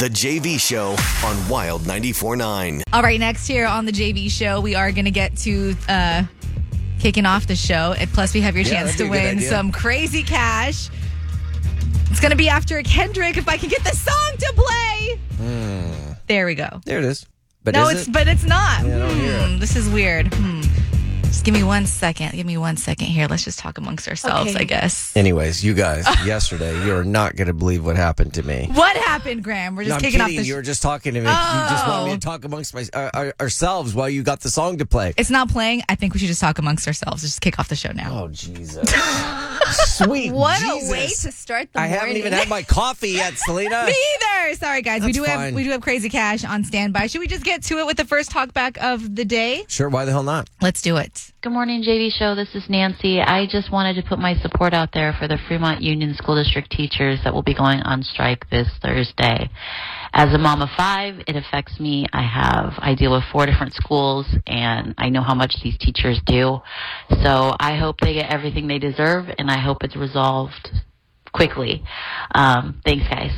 The JV Show on Wild 94.9. All right, next here on the JV Show, we are going to get to kicking off the show. And plus, we have your chance to win some crazy cash. It's going to be after Kendrick, if I can get the song to play. There we go. There it is. But but it's not. Yeah, I don't hear it. This is weird. Just give me 1 second. Give me 1 second here. Let's just talk amongst ourselves, I guess. Anyways, you guys, yesterday, you're not going to believe what happened to me. What happened, Graham? We're just kicking off the You were just talking to me. You just wanted me to talk amongst ourselves while you got the song to play. It's not playing. I think we should just talk amongst ourselves. Just kick off the show now. Oh, Jesus. Sweet What Jesus. a way to start the morning. I haven't even had my coffee yet, Selena. Me either. Sorry, guys. We That's do have crazy cash on standby. Should we just get to it with the first talkback of the day? Sure, why the hell not? Let's do it. Good morning, JV Show. This is Nancy. I just wanted to put my support out there for the Fremont Union School District teachers that will be going on strike this Thursday. As a mom of 5, it affects me. I deal with 4 different schools, and I know how much these teachers do. So I hope they get everything they deserve, and I hope it's resolved quickly. Thanks, guys.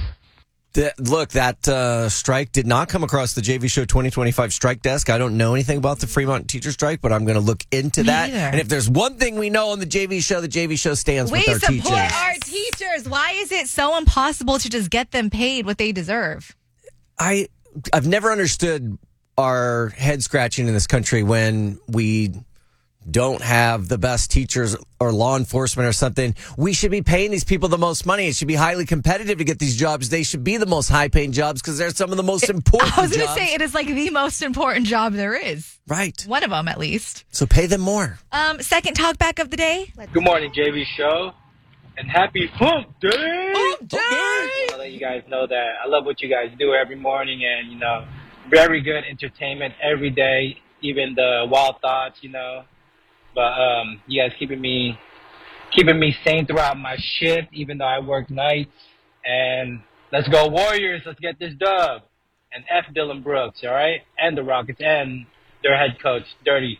That strike did not come across the JV Show 2025 strike desk. I don't know anything about the Fremont teacher strike, but I'm going to look into that. Neither. And if there's one thing we know on the JV Show stands with our teachers. We support our teachers. Why is it so impossible to just get them paid what they deserve? I've never understood our head scratching in this country when we don't have the best teachers or law enforcement or something. We should be paying these people the most money. It should be highly competitive to get these jobs. They should be the most high-paying jobs because they're some of the most important jobs. I was going to say, it is like the most important job there is. Right. One of them, at least. So pay them more. Second talkback of the day. Good morning, JV Show, and happy Hump Day! Hump Day! I'll let you guys know that I love what you guys do every morning, and, very good entertainment every day, even the wild thoughts, But you guys keeping me sane throughout my shift, even though I work nights. And let's go Warriors! Let's get this dub. And F Dylan Brooks, all right? And the Rockets and their head coach, Dirty.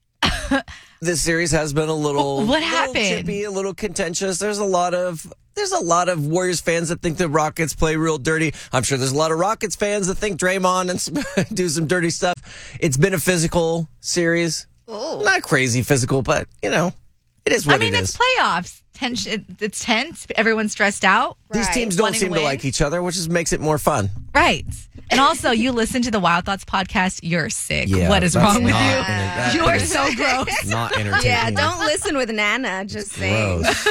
This series has been a little What little happened? chippy, a little contentious. There's a lot of Warriors fans that think the Rockets play real dirty. I'm sure there's a lot of Rockets fans that think Draymond and do some dirty stuff. It's been a physical series. Oh. Not crazy physical, but, it is what it is. It's playoffs. It's tense. Everyone's stressed out. These teams don't seem to like each other, which just makes it more fun. Right. And also, you listen to the Wild Thoughts podcast, you're sick. Yeah, what is that's wrong with not you? You are so gross. Not entertaining. Yeah, don't listen with Nana. Just saying. Gross.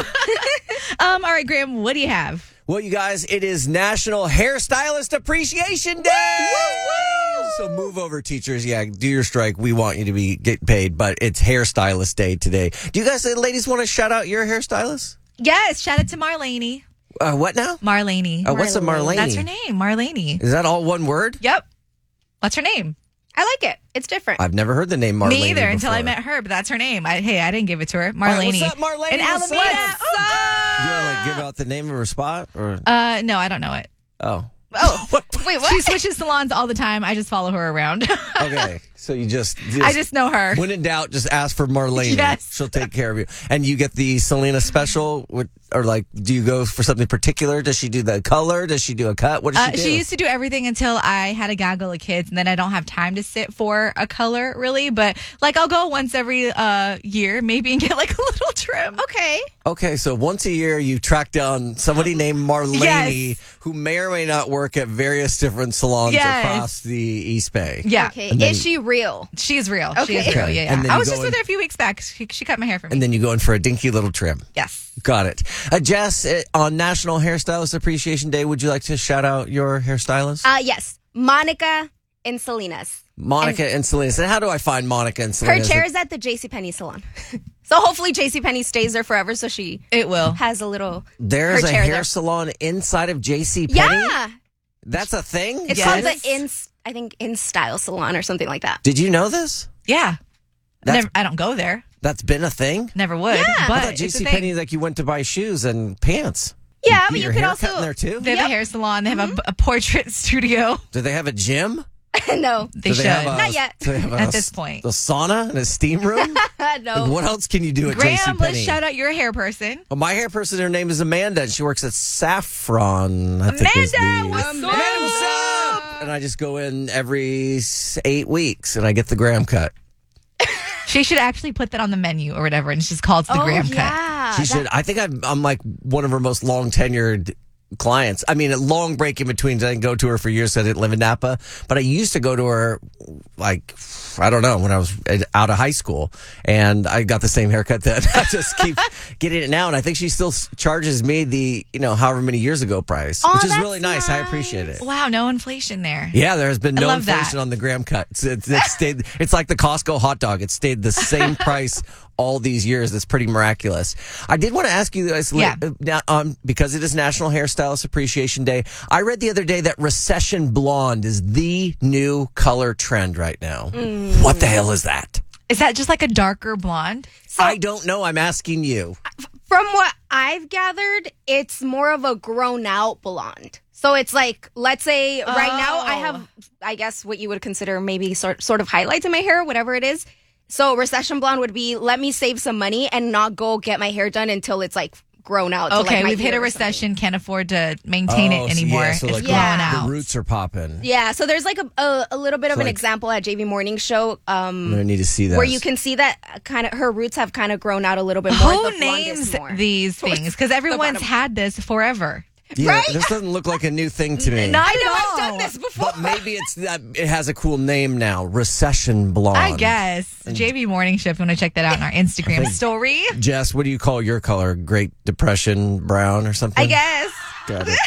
All right, Graham, what do you have? Well, you guys, it is National Hairstylist Appreciation Day. Woo! So move over, teachers. Yeah, do your strike. We want you to get paid, but it's Hairstylist Day today. Do you guys, ladies, want to shout out your hairstylist? Yes, shout out to Marlene. What now? Marlene. What's a Marlene? That's her name, Marlene. Is that all one word? Yep. What's her name? I like it. It's different. I've never heard the name Marlene Me either until I before. met her, but that's her name. I didn't give it to her. Marlene. All right, what's up, Marlene? In What's Alameda. up? You want to give out the name of her spot? Or? No, I don't know it. Oh. Oh, wait, what? She switches salons all the time. I just follow her around. Okay. So you just I just know her. When in doubt, just ask for Marlene. Yes. She'll take care of you. And you get the Selena special, or do you go for something particular? Does she do the color? Does she do a cut? What does she do? She used to do everything until I had a gaggle of kids, and then I don't have time to sit for a color, really. But, I'll go once every year, maybe, and get, a little trim. Okay, so once a year, you track down somebody named Marlene who may or may not work at various different salons across the East Bay. Yeah. Okay. Is she real? She is real. Okay. She is real, yeah. And then I you was go just with her a few weeks back. She cut my hair for me. And then you go in for a dinky little trim. Yes. Got it. Jess, on National Hairstylist Appreciation Day, would you like to shout out your hairstylist? Yes. Monica and Selena's. Monica and Selena's. And how do I find Monica and Her Selena's? chair is at the JCPenney salon. So hopefully JCPenney stays there forever so she has a little There's her a chair hair there. salon inside of JCPenney? Yeah. That's a thing? It's called the In Style Salon or something like that. Did you know this? Yeah. I don't go there. That's been a thing? Never would. Yeah. But I thought it's a JCPenney, thing. you went to buy shoes and pants. Yeah, You but get you your could hair also cut in there too? They have a hair salon. They have a portrait studio. Do they have a gym? No. They Do should. have Not yet. do they have At this point. A sauna and a steam room? No. What else can you do at Graham, JCPenney? let's shout out your hair person. Well, my hair person, her name is Amanda, and she works at Saffron. I think is Amanda, the- what's up? Amanda, what's up? and I just go in every 8 weeks, and I get the Graham cut. She should actually put that on the menu or whatever, and it's just called the Graham cut. She should. I think I'm like one of her most long tenured clients. I mean, a long break in between. I didn't go to her for years. So I didn't live in Napa, but I used to go to her like, I don't know, when I was out of high school, and I got the same haircut then. I just keep getting it now, and I think she still charges me the, however many years ago price, which is really nice. I appreciate it. Wow, no inflation there. Yeah, there has been no inflation on the Graham cut. It's stayed. It's like the Costco hot dog. It stayed the same price all these years. That's pretty miraculous. I did want to ask you guys, because it is National Hairstylist Appreciation Day, I read the other day that recession blonde is the new color trend right now. What the hell is that? Is that just like a darker blonde? So, I don't know. I'm asking you. From what I've gathered, it's more of a grown out blonde. So it's like, let's say right now I have, I guess, what you would consider maybe sort of highlights in my hair, whatever it is. So recession blonde would be, let me save some money and not go get my hair done until it's like grown out. Okay, we've hit a recession, can't afford to maintain it anymore. So it's like grown out. The roots are popping. Yeah, so there's like a little bit of an example at JV Morning Show. I need to see that. Where you can see that kind of her roots have kind of grown out a little bit more. Who names these things? Because everyone's had this forever. Yeah, right? This doesn't look like a new thing to me. Not I at know, all. I've done this before. But maybe it has a cool name now. Recession blonde. I guess. JV Morning Shift. Want to check that out on our Instagram story. Jess, what do you call your color? Great Depression brown or something? I guess. Got it.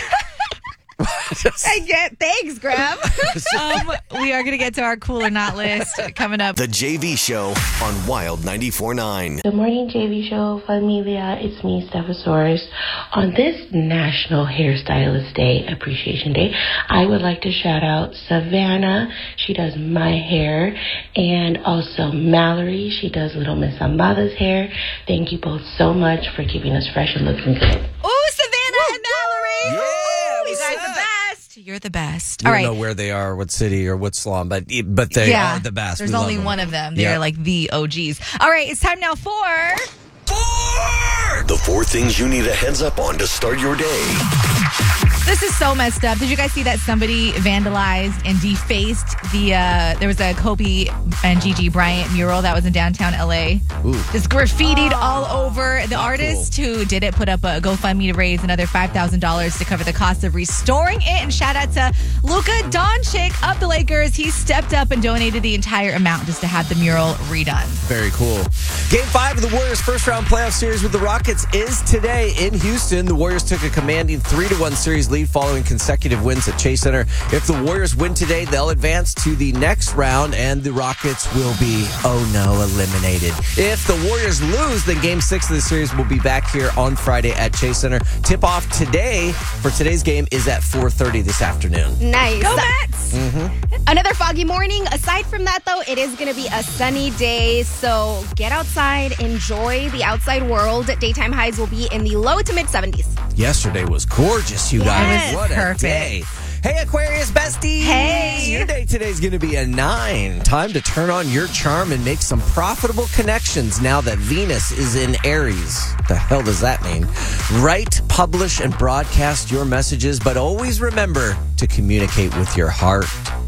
Thanks, Graham. We are going to get to our cool or not list coming up. The JV Show on Wild 94.9. Good morning, JV Show familia. It's me, Stephosaurus. On this National Hairstylist Day, Appreciation Day, I would like to shout out Savannah. She does my hair. And also Mallory. She does Little Miss Ambada's hair. Thank you both so much for keeping us fresh and looking good. Oh, Savannah and Mallory. Yeah. You guys are the best. You're the best. I All don't right. know where they are, what city or what salon, but they are the best. There's We love only them. one of them. They're like the OGs. All right, it's time now for... The 4 things you need a heads up on to start your day. This is so messed up. Did you guys see that somebody vandalized and defaced there was a Kobe and Gigi Bryant mural that was in downtown LA? Ooh. Just graffitied all over. The artist who did it put up a GoFundMe to raise another $5,000 to cover the cost of restoring it. And shout out to Luka Doncic of the Lakers. He stepped up and donated the entire amount just to have the mural redone. Very cool. Game 5 of the Warriors' first-round playoff series with the Rockets is today in Houston. The Warriors took a commanding 3-1 series lead following consecutive wins at Chase Center. If the Warriors win today, they'll advance to the next round, and the Rockets will be, eliminated. If the Warriors lose, then Game 6 of the series will be back here on Friday at Chase Center. Tip-off today for today's game is at 4:30 this afternoon. Nice. Go Mets! Another foggy morning. Aside from that, though, it is going to be a sunny day. So get outside, enjoy the outside world. Daytime highs will be in the low to mid 70s. Yesterday was gorgeous, you guys. Yes. What a Perfect. day. Hey, Aquarius besties. Hey. Your day today's going to be a 9. Time to turn on your charm and make some profitable connections now that Venus is in Aries. What the hell does that mean? Write, publish, and broadcast your messages, but always remember to communicate with your heart.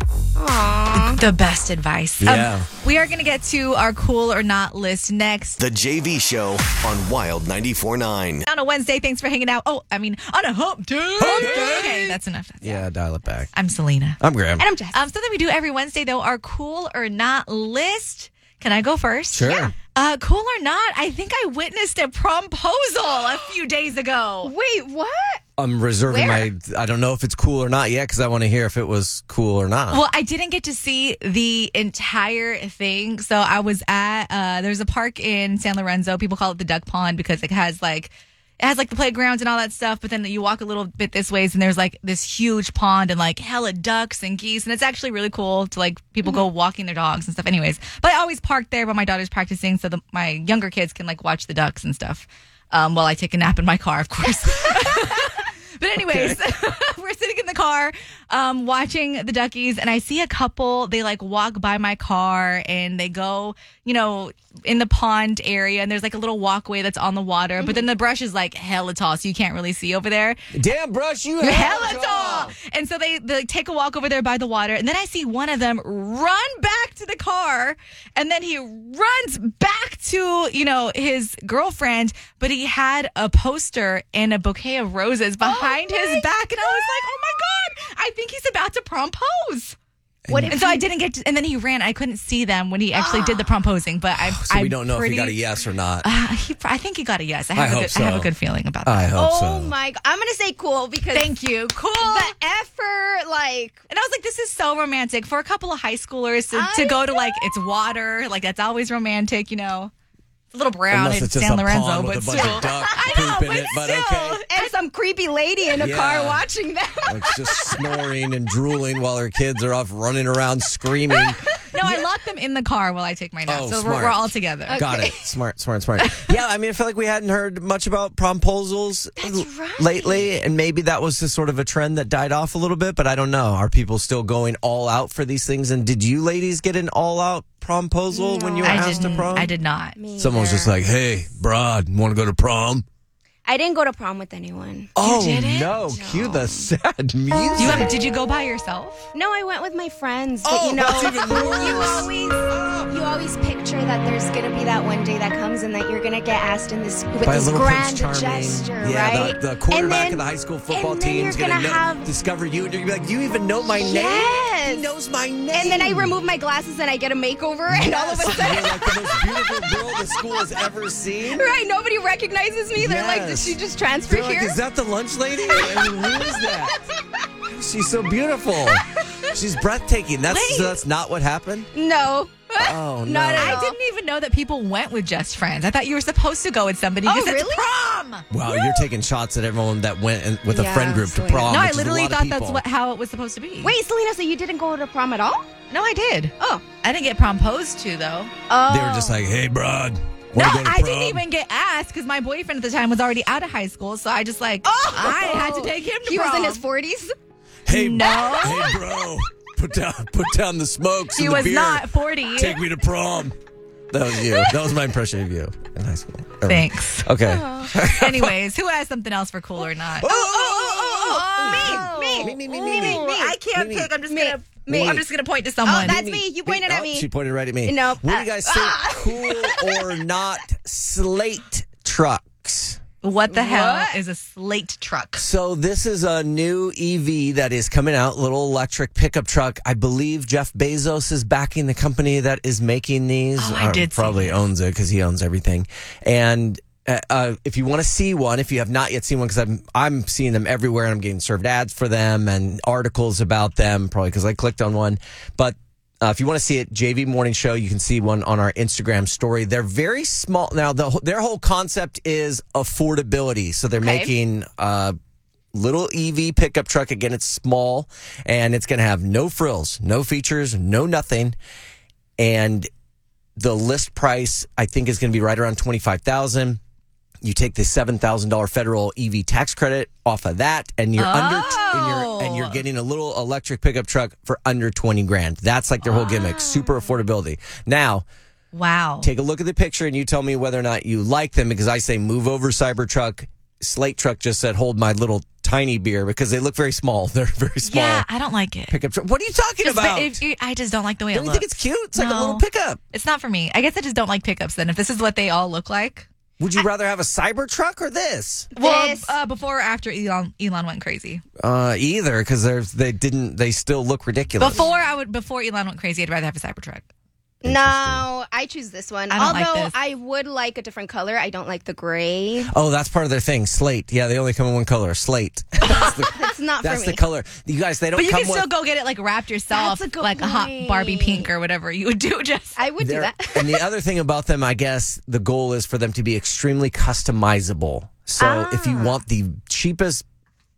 Aww. The best advice. Yeah. We are going to get to our cool or not list next. The JV Show on Wild 94.9. On a Wednesday, thanks for hanging out. On a hump day. Hump day. Okay, that's enough. Yeah, dial it back. I'm Selena. I'm Graham. And I'm Jess. Something we do every Wednesday, though, our cool or not list. Can I go first? Sure. Yeah. Cool or not, I think I witnessed a promposal a few days ago. Wait, what? I'm reserving Where? I don't know if it's cool or not yet because I want to hear if it was cool or not. Well, I didn't get to see the entire thing. So I was at, there's a park in San Lorenzo. People call it the Duck Pond because it has the playgrounds and all that stuff. But then you walk a little bit this ways and there's like this huge pond and like hella ducks and geese. And it's actually really cool to like people go walking their dogs and stuff anyways. But I always park there while my daughter's practicing so my younger kids can like watch the ducks and stuff while I take a nap in my car, of course. But anyways, we're sitting in the car watching the Duckies, and I see a couple. They like walk by my car, and they go, in the pond area, and there's like a little walkway that's on the water. But then the brush is like hella tall, so you can't really see over there. Damn brush, you hella tall. And so they take a walk over there by the water, and then I see one of them run back to the car, and then he runs back to his girlfriend, but he had a poster and a bouquet of roses behind his back, and I was like, oh my God, I think he's about to propose. And so I didn't get to, and then he ran. I couldn't see them when he actually did the proposing, but so we don't know if he got a yes or not. I think he got a yes. I have a good feeling about that. I hope so. Oh my God. I'm going to say cool because. Thank you. Cool. The effort, like. And I was like, this is so romantic for a couple of high schoolers to go to like, it's water. Like, that's always romantic, A little brown Unless in it's just San a Lorenzo, pond but with a still. bunch of duck I know, poop in but it, but still. okay. And some creepy lady in a car watching them. Like just snoring and drooling while her kids are off running around screaming. No, I lock them in the car while I take my nap. Oh, so smart. we're all together. Got it. Smart. Yeah, I mean, I feel like we hadn't heard much about promposals lately, and maybe that was just sort of a trend that died off a little bit, but I don't know. Are people still going all out for these things? And did you ladies get an all-out promposal when you were asked to prom? I did not. Someone was just like, hey, broad, want to go to prom? I didn't go to prom with anyone. Oh, didn't? no. Cue the sad music. Did you go by yourself? No, I went with my friends. But that's even worse. you always picture that there's going to be that one day that comes and that you're going to get asked in this with By this little grand Prince Charming. gesture, Yeah, right? the quarterback then- of the high school football and then team is you're going gonna to discover you, and you're going to be like, you even know my name? Yes. He knows my name. And then I remove my glasses and I get a makeover, and all of a Yes, sudden, you're like the most beautiful girl the school has ever seen. right? Nobody recognizes me. They're like, did Yes. she just transfer They're like, here? is that the lunch lady? I mean, who is that? She's so beautiful. She's breathtaking. That's not what happened? No. Oh, no. Not at I all. didn't even know that people went with just friends. I thought you were supposed to go with somebody because really? it's prom. Wow, you're taking shots at everyone that went with a Yeah, friend group to Selena. prom. No, which I is a literally lot of thought that's people. how it was supposed to be. Wait, Selena, so you didn't go to prom at all? No, I did. Oh. I didn't get proposed to, though. Oh. They were just like, hey, broad. No, wanna go to I prom? didn't even get asked because my boyfriend at the time was already out of high school. So I just I had to take him to He prom. was in his 40s? Hey, No. hey, bro. Put down the smokes He and the was beer. not 40. Take me to prom. That was you. That was my impression of you in high school. Thanks. Okay. Anyways, who has something else for cool or not? Me. I can't Me. pick. I'm just Me. gonna. Me. I'm just gonna point to someone. Oh, that's me. You pointed at me. She pointed right at me. No, What do you guys think? Cool or not slate trucks? What the hell is a slate truck? So this is a new EV that is coming out, little electric pickup truck. I believe Jeff Bezos is backing the company that is making these. Oh, I did see probably this. owns it because he owns everything. And if you want to see one, if you have not yet seen one, because I'm seeing them everywhere and I'm getting served ads for them and articles about them, probably because I clicked on one. But if you want to see it, JV Morning Show, you can see one on our Instagram story. They're very small. Now, their whole concept is affordability. So they're making a little EV pickup truck. Again, it's small, and it's going to have no frills, no features, no nothing. And the list price, I think, is going to be right around $25,000. You take the $7,000 federal EV tax credit off of that, and you're and you're getting a little electric pickup truck for under $20,000. That's like their whole gimmick, super affordability. Now, Wow. take a look at the picture and you tell me whether or not you like them, because I say move over Cybertruck. Slate Truck just said hold my little tiny beer because they look very small. They're very small. Yeah, I don't like it. Pickup truck. What are you talking about? I just don't like the way it Don't you looks. think it's cute? It's like a No. little pickup. It's not for me. I guess I just don't like pickups then. If this is what they all look like. Would you rather have a Cybertruck or this? Well, before or after Elon went crazy. Either, because they still look ridiculous. Before Elon went crazy, I'd rather have a Cybertruck. No, I choose this one. I don't like Although this. I would like a different color. I don't like the gray. Oh, that's part of their thing. Slate. Yeah, they only come in one color. Slate. That's not That's for me. the color. You guys, they don't But you come can still go get it like wrapped yourself, That's a good like a hot point. Barbie pink or whatever you would do. Just I would do They're- that. And the other thing about them, I guess, the goal is for them to be extremely customizable. So if you want the cheapest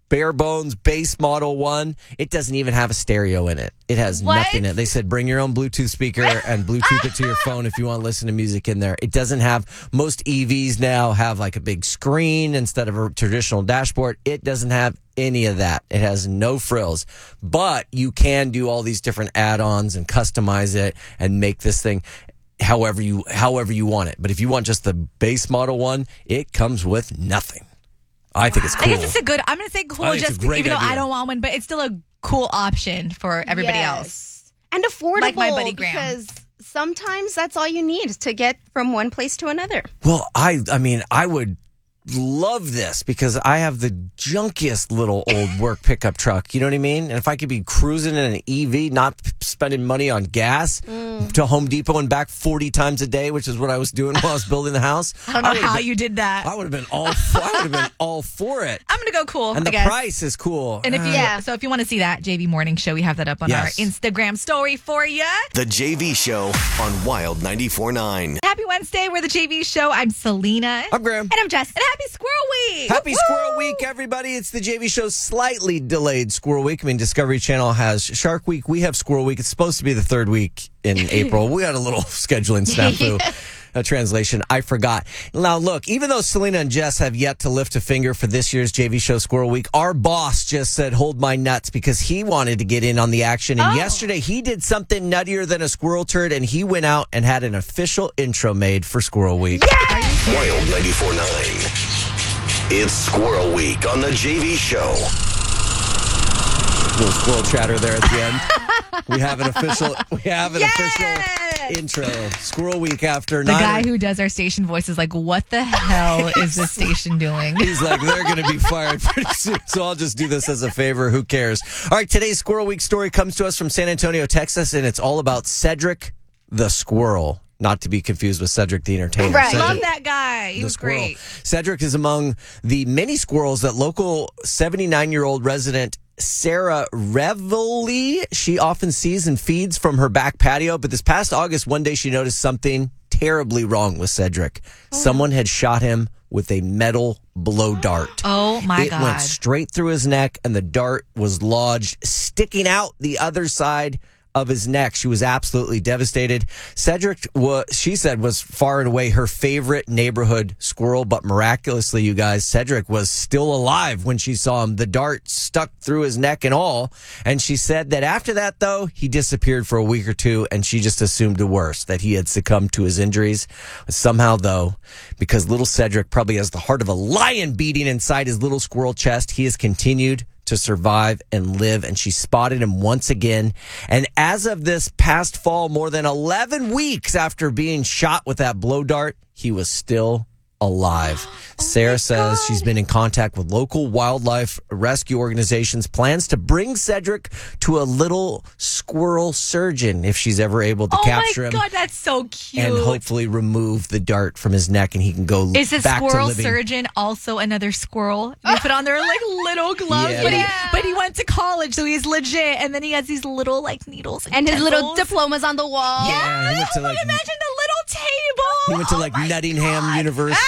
bare bones base model one. It doesn't even have a stereo in it. It has nothing in it. They said bring your own Bluetooth speaker and Bluetooth it to your phone if you want to listen to music in there. It doesn't have, most EVs now have like a big screen instead of a traditional dashboard. It doesn't have any of that. It has no frills, but you can do all these different add-ons and customize it and make this thing however you want it. But if you want just the base model one, it comes with nothing. I think it's cool. I guess it's I'm going to say cool just even though I don't want one, but it's still a cool option for everybody else. And affordable. Like my buddy Graham. Because sometimes that's all you need to get from one place to another. Well, I mean, I would love this because I have the junkiest little old work pickup truck. You know what I mean? And if I could be cruising in an EV, not spending money on gas to Home Depot and back 40 times a day, which is what I was doing while I was building the house. I don't know how you did that. I would have been all for it. I'm going to go cool. And the price is cool. And so if you want to see that JV Morning Show, we have that up on our Instagram story for you. The JV Show on Wild 94.9. Happy Wednesday. We're the JV Show. I'm Selena. I'm Graham. And I'm Jess. And happy Squirrel Week. Happy Squirrel Week, everybody. It's the JV Show's slightly delayed Squirrel Week. I mean, Discovery Channel has Shark Week. We have Squirrel Week. It's supposed to be the third week in April. We had a little scheduling snafu. A translation. I forgot. Now, look, even though Selena and Jess have yet to lift a finger for this year's JV Show Squirrel Week, our boss just said, hold my nuts, because he wanted to get in on the action. And yesterday, he did something nuttier than a squirrel turd, and he went out and had an official intro made for Squirrel Week. Yeah! Wild 94.9. It's Squirrel Week on the JV Show. Little squirrel chatter there at the end. We have an official intro. Squirrel Week after the guy who does our station voice is like, what the hell is this station doing? He's like, they're going to be fired pretty soon, so I'll just do this as a favor. Who cares? All right, today's Squirrel Week story comes to us from San Antonio, Texas, and it's all about Cedric the Squirrel. Not to be confused with Cedric the Entertainer. Right. Cedric, love that guy. He was great. Cedric is among the many squirrels that local 79-year-old resident Sarah Reveley, she often sees and feeds from her back patio. But this past August, one day she noticed something terribly wrong with Cedric. Someone had shot him with a metal blow dart. Oh, my God. It went straight through his neck, and the dart was lodged, sticking out the other side of his neck. She was absolutely devastated. Cedric, she said, was far and away her favorite neighborhood squirrel, but miraculously, you guys, Cedric was still alive when she saw him. The dart stuck through his neck and all. And she said that after that, though, he disappeared for a week or two, and she just assumed the worst, that he had succumbed to his injuries. But somehow, though, because little Cedric probably has the heart of a lion beating inside his little squirrel chest, he has continued to survive and live, and she spotted him once again. And as of this past fall, more than 11 weeks after being shot with that blow dart, he was still alive. Sarah says she's been in contact with local wildlife rescue organizations, plans to bring Cedric to a little squirrel surgeon if she's ever able to capture him. Oh my God, that's so cute. And hopefully remove the dart from his neck, and he can go Is a back to squirrel living. surgeon also another squirrel? You put on their like little gloves, but he went to college, so he's legit. And then he has these little like needles and his little diplomas on the wall. Yeah, he went to, like, imagine the little table. He went to like Nottingham University.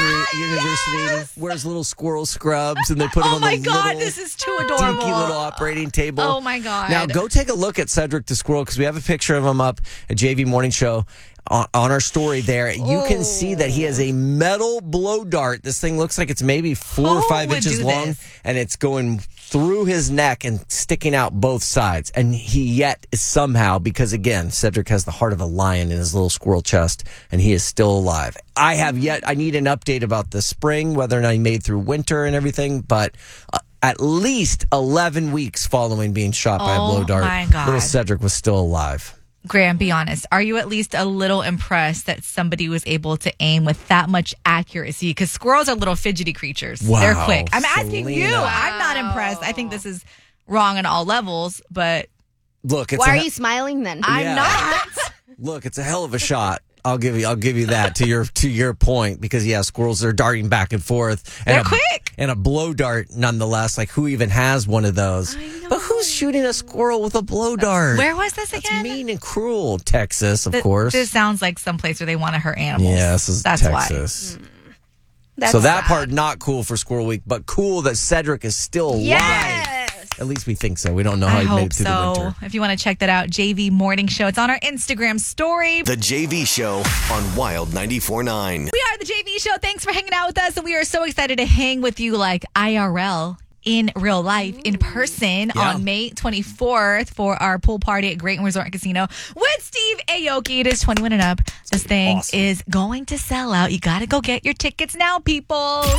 Wears little squirrel scrubs, and they put him on the little, this is too adorable. dinky little operating table. Oh my God! Now go take a look at Cedric the Squirrel, because we have a picture of him up at JV Morning Show on our story there. You can see that he has a metal blow dart. This thing looks like it's maybe 4 or 5 inches long, and it's going through his neck and sticking out both sides. And he yet is somehow, because again, Cedric has the heart of a lion in his little squirrel chest, and he is still alive. I need an update about the spring, whether or not he made through winter and everything, but at least 11 weeks following being shot by a blow dart, my God. Little Cedric was still alive. Graham, be honest. Are you at least a little impressed that somebody was able to aim with that much accuracy? Because squirrels are little fidgety creatures. Wow, they're quick. I'm asking Selena. you. I'm not impressed. I think this is wrong on all levels, but look, why are you smiling then? I'm not. Look, it's a hell of a shot. I'll give you that to your point, because squirrels are darting back and forth. And they're quick. And a blow dart, nonetheless. Like, who even has one of those? But who's shooting a squirrel with a blow dart? Where was this again? That's mean and cruel. Texas, of course. This sounds like someplace where they want to hurt animals. Yeah, this is That's Texas. Why. So that part not cool for Squirrel Week, but cool that Cedric is still alive. Yes. At least we think so. We don't know how he made it through the winter. If you want to check that out, JV Morning Show. It's on our Instagram story. The JV Show on Wild 94.9. We are the JV Show. Thanks for hanging out with us. And we are so excited to hang with you like IRL. In real life, in person, on May 24th for our pool party at Great Resort and Casino with Steve Aoki. It is 21 and up. This thing is going to sell out. You got to go get your tickets now, people.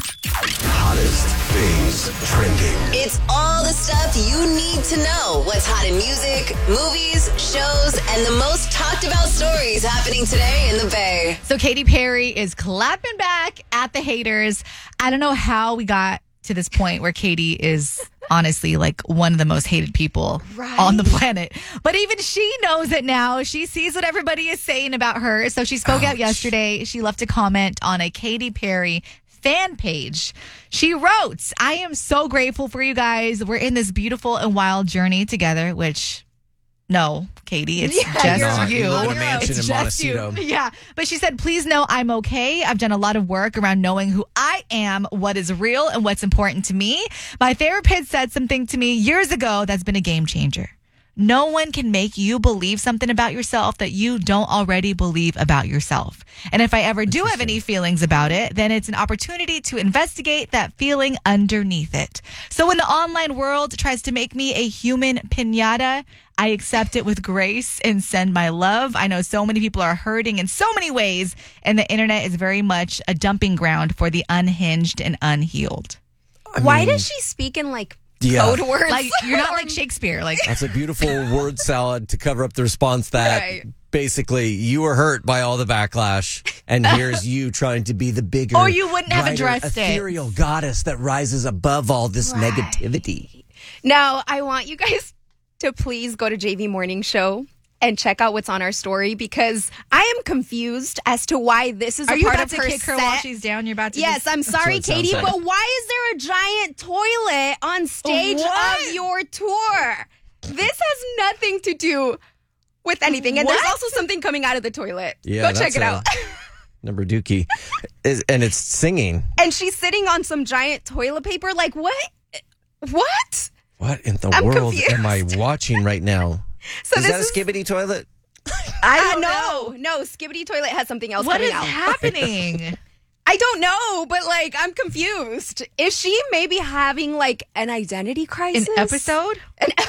Hottest things trending. It's all the stuff you need to know. What's hot in music, movies, shows, and the most talked about stories happening today in the Bay. So Katy Perry is clapping back at the haters. I don't know how we got to this point where Katy is honestly like one of the most hated people on the planet. But even she knows it now. She sees what everybody is saying about her. So she spoke out yesterday. She left a comment on a Katy Perry fan page. She wrote, "I am so grateful for you guys. We're in this beautiful and wild journey together," which... No, Katy, it's just you. You live in a mansion It's in just you. Montecito. Yeah. But she said, "Please know I'm okay. I've done a lot of work around knowing who I am, what is real, and what's important to me. My therapist said something to me years ago that's been a game changer. No one can make you believe something about yourself that you don't already believe about yourself. And if I ever do have any feelings about it, then it's an opportunity to investigate that feeling underneath it. So when the online world tries to make me a human piñata, I accept it with grace and send my love. I know so many people are hurting in so many ways, and the internet is very much a dumping ground for the unhinged and unhealed." Why does she speak in like code words? Like, you're not like Shakespeare. Like, That's a beautiful word salad to cover up the response that basically you were hurt by all the backlash, and here's you trying to be the bigger, or you wouldn't have brighter, addressed ethereal goddess that rises above all this negativity. Now, I want you guys to please go to JV Morning Show and check out what's on our story, because I am confused as to why this is Are a you part about of to her kick her set. while she's down? You're about to Yes, I'm sorry, what it sounds Katy, like. but why is there a giant toilet on stage What? of your tour? This has nothing to do with anything. And there's What? also something coming out of the toilet. Yeah, Go check that's it out. Number Dookie. And it's singing. And she's sitting on some giant toilet paper. Like, what? What? What in the I'm world confused. am I watching right now? So Is this that a skibbity toilet? I don't know. No, Skibbity Toilet has something else What coming is out. happening? I don't know, but like, I'm confused. Is she maybe having like an identity crisis? An episode?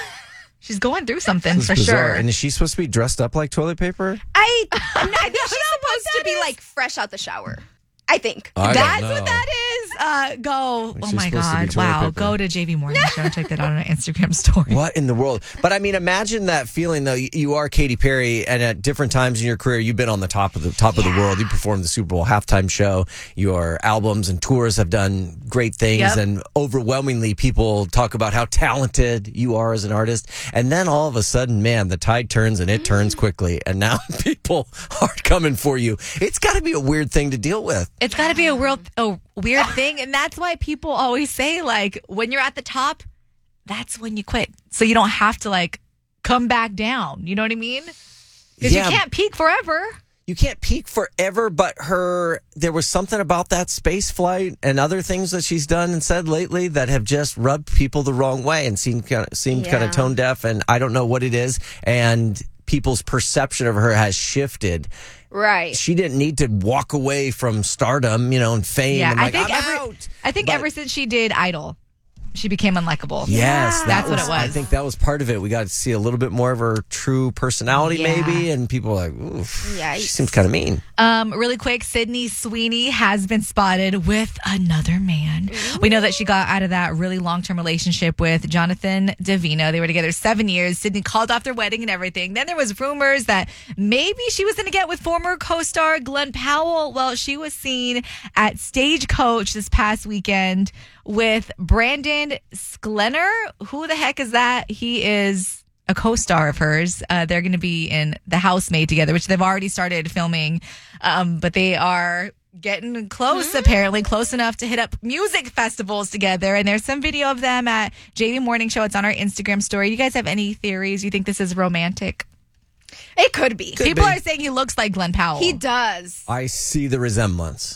She's going through something This is for bizarre. sure. And is she supposed to be dressed up like toilet paper? I think she's supposed to be like fresh out the shower. I think. I don't That's know. what that is. Go. Like Oh she's my supposed to be God. toilet Wow. paper. Go to JV Morning Show and check that out on our Instagram story. What in the world? But I mean, imagine that feeling though. You are Katy Perry, and at different times in your career, you've been on the top of the world. You performed the Super Bowl halftime show. Your albums and tours have done great things, Yep. and overwhelmingly, people talk about how talented you are as an artist. And then all of a sudden, man, the tide turns, and it turns quickly. And now people are coming for you. It's got to be a weird thing to deal with. It's got to be a weird thing. And that's why people always say, like, when you're at the top, that's when you quit. So you don't have to, like, come back down. You know what I mean? Because Yeah. you can't peak forever. You can't peak forever, but there was something about that space flight and other things that she's done and said lately that have just rubbed people the wrong way and seemed kind of tone deaf. And I don't know what it is. And people's perception of her has shifted. Right. She didn't need to walk away from stardom, and fame. Yeah, and I like, think I'm out. But- ever since she did Idol, she became unlikable. Yes, That's what it was. I think that was part of it. We got to see a little bit more of her true personality, Yeah. maybe, and people were like, oof, Yikes. she seems kind of mean. Really quick, Sydney Sweeney has been spotted with another man. We know that she got out of that really long-term relationship with Jonathan Davino. They were together 7 years. Sydney called off their wedding and everything. Then there was rumors that maybe she was going to get with former co-star Glenn Powell. Well, she was seen at Stagecoach this past weekend with Brandon Sklenar. Who the heck is that? He is a co-star of hers. They're going to be in The Housemaid together, which they've already started filming. But they are getting close, apparently, close enough to hit up music festivals together. And there's some video of them at JV Morning Show. It's on our Instagram story. You guys have any theories? You think this is romantic? It could be. People are saying he looks like Glenn Powell. He does. I see the resemblance.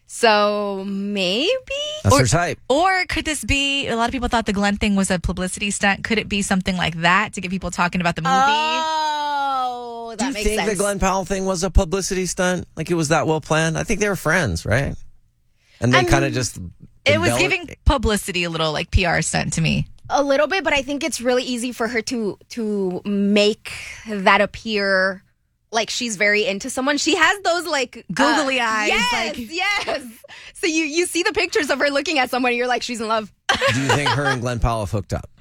So maybe? That's her type. Or could this be, a lot of people thought the Glenn thing was a publicity stunt. Could it be something like that to get people talking about the movie? Oh, that makes sense. Do you think the Glenn Powell thing was a publicity stunt? Like it was that well planned? I think they were friends, right? And they kind of just... It was giving publicity a little like PR stunt to me. A little bit, but I think it's really easy for her to make that appear like she's very into someone. She has those like googly eyes. Yes. So you see the pictures of her looking at someone and you're like, she's in love. Do you think her and Glenn Powell have hooked up?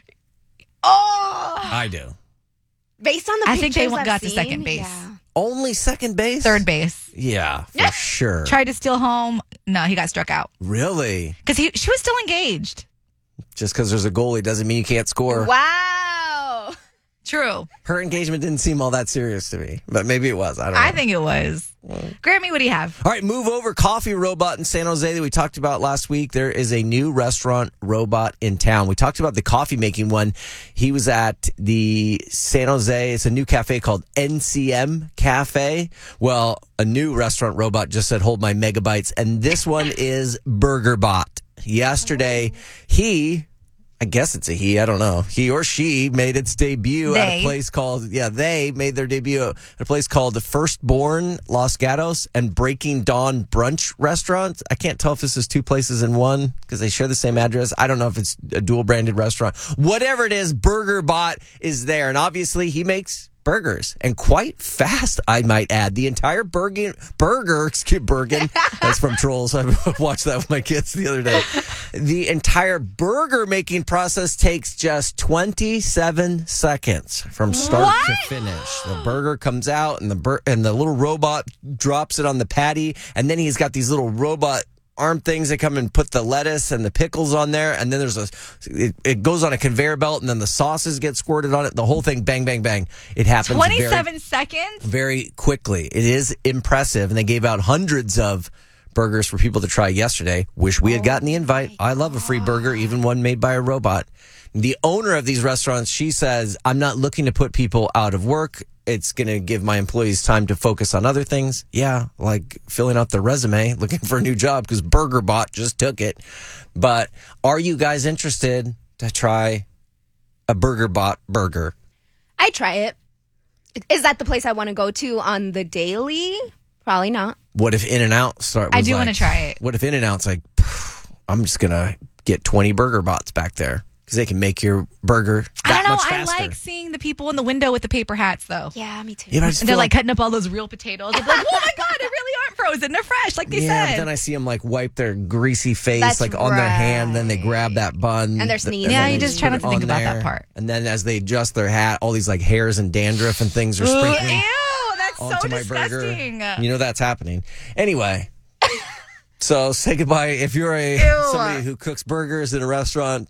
Oh! I do. Based on the pictures I think they I've got to seen, second base. Yeah. Only second base? Third base. Yeah, for sure. Tried to steal home. No, he got struck out. Really? Because she was still engaged. Just because there's a goalie doesn't mean you can't score. Wow. True. Her engagement didn't seem all that serious to me, but maybe it was. I don't know. I think it was. Grammy, what do you have? All right, Move Over Coffee Robot in San Jose that we talked about last week. There is a new restaurant robot in town. We talked about the coffee making one. He was at the San Jose. It's a new cafe called NCM Cafe. Well, a new restaurant robot just said, hold my megabytes. And this one is BurgerBot. Yesterday, I guess it's a he, I don't know. He or she made its debut at a place called, they made their debut at a place called the Firstborn Los Gatos and Breaking Dawn Brunch Restaurant. I can't tell if this is two places in one because they share the same address. I don't know if it's a dual branded restaurant. Whatever it is, BurgerBot is there. And obviously he makes burgers and quite fast, I might add. The entire Bergen, that's from Trolls. I watched that with my kids the other day. The entire burger making process takes just 27 seconds from start to finish. The burger comes out and the little robot drops it on the patty, and then he's got these little robot arm things that come and put the lettuce and the pickles on there, and then it goes on a conveyor belt, and then the sauces get squirted on it. The whole thing, bang, bang, bang. It happens 27 seconds? Very quickly. It is impressive, and they gave out hundreds of burgers for people to try yesterday. Wish we had gotten the invite. I love a free burger, even one made by a robot. The owner of these restaurants, she says, I'm not looking to put people out of work. It's going to give my employees time to focus on other things. Yeah, like filling out their resume, looking for a new job because BurgerBot just took it. But are you guys interested to try a BurgerBot burger? I try it. Is that the place I want to go to on the daily? Probably not. What if In-N-Out I do want to try it. What if In-N-Out's like, I'm just going to get 20 BurgerBots back there? Because they can make your burger that much faster. I like seeing the people in the window with the paper hats, though. Yeah, me too. Yeah, and they're like cutting up all those real potatoes. They're like, oh my God, they really aren't frozen. They're fresh, like they Yeah, said. but then I see them like wipe their greasy face That's on their hand. Then they grab that bun. And they're sneezing. Yeah, then you they just try not put to it think on about that there. part. And then as they adjust their hat, all these like hairs and dandruff and things are Ew, sprinkling that's so onto my disgusting. burger. You know that's happening. Anyway. So say goodbye. If you're somebody who cooks burgers in a restaurant,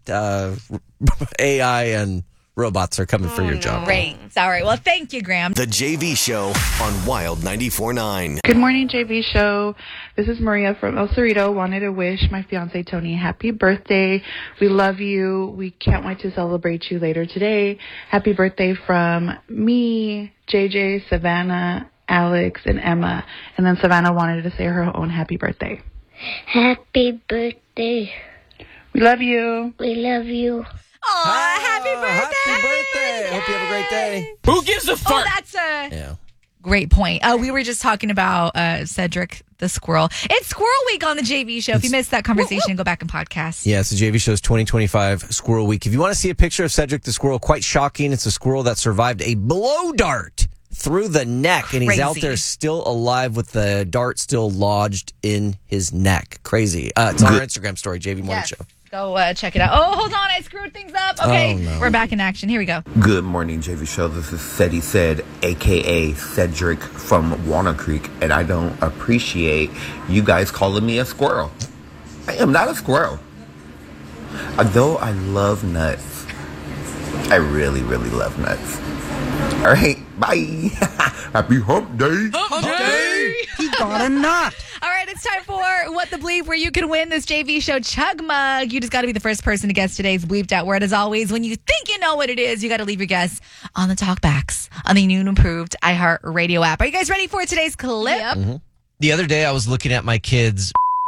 AI and robots are coming for your job. Great. Sorry. Well, thank you, Graham. The JV Show on Wild 94.9. Good morning, JV Show. This is Maria from El Cerrito. Wanted to wish my fiance Tony happy birthday. We love you. We can't wait to celebrate you later today. Happy birthday from me, JJ, Savannah, Alex, and Emma. And then Savannah wanted to say her own happy birthday. Happy birthday. We love you. We love you. Aw, happy birthday. Happy birthday. Hope you have a great day. Who gives a fuck? Oh, that's a great point. We were just talking about Cedric the squirrel. It's Squirrel Week on the JV Show. If you missed that conversation, go back and podcast. Yeah, it's the JV Show's 2025 Squirrel Week. If you want to see a picture of Cedric the squirrel, quite shocking. It's a squirrel that survived a blow dart through the neck, and he's out there still alive with the dart still lodged in his neck. Crazy. It's on our Instagram story, JV Morning Show. Go check it out. Oh, hold on. I screwed things up. Okay, We're back in action. Here we go. Good morning, JV Show. This is Ceddy Said, a.k.a. Cedric from Walnut Creek, and I don't appreciate you guys calling me a squirrel. I am not a squirrel. Although I love nuts. I really, really love nuts. All right, bye. Happy hump day. Hump day. He got a nut. All right, it's time for What the Bleep, where you can win this JV Show Chug Mug. You just got to be the first person to guess today's bleeped out word. As always, when you think you know what it is, you got to leave your guess on the talkbacks on the new and improved iHeart Radio app. Are you guys ready for today's clip? Yep. The other day, I was looking at my kids'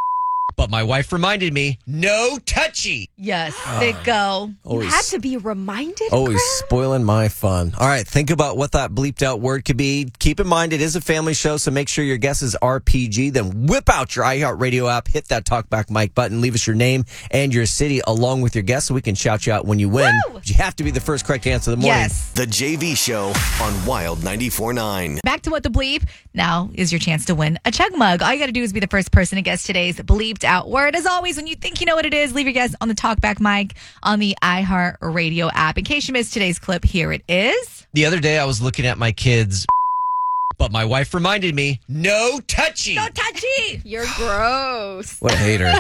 But my wife reminded me, no touchy. Yes, sicko. You had to be reminded. Always Graham? spoiling my fun. All right, think about what that bleeped out word could be. Keep in mind, it is a family show, so make sure your guesses are PG. Then whip out your iHeartRadio app, hit that talkback mic button, leave us your name and your city along with your guess so we can shout you out when you win. Woo! But you have to be the first correct answer of the morning. Yes. The JV Show on Wild 94.9. Back to what the bleep. Now is your chance to win a chug mug. All you got to do is be the first person to guess today's bleeped out word. As always, when you think you know what it is, leave your guess on the talkback mic on the iHeartRadio app. In case you missed today's clip, here it is. The other day I was looking at my kids, but my wife reminded me, no touchy. No touchy. You're gross. What a hater.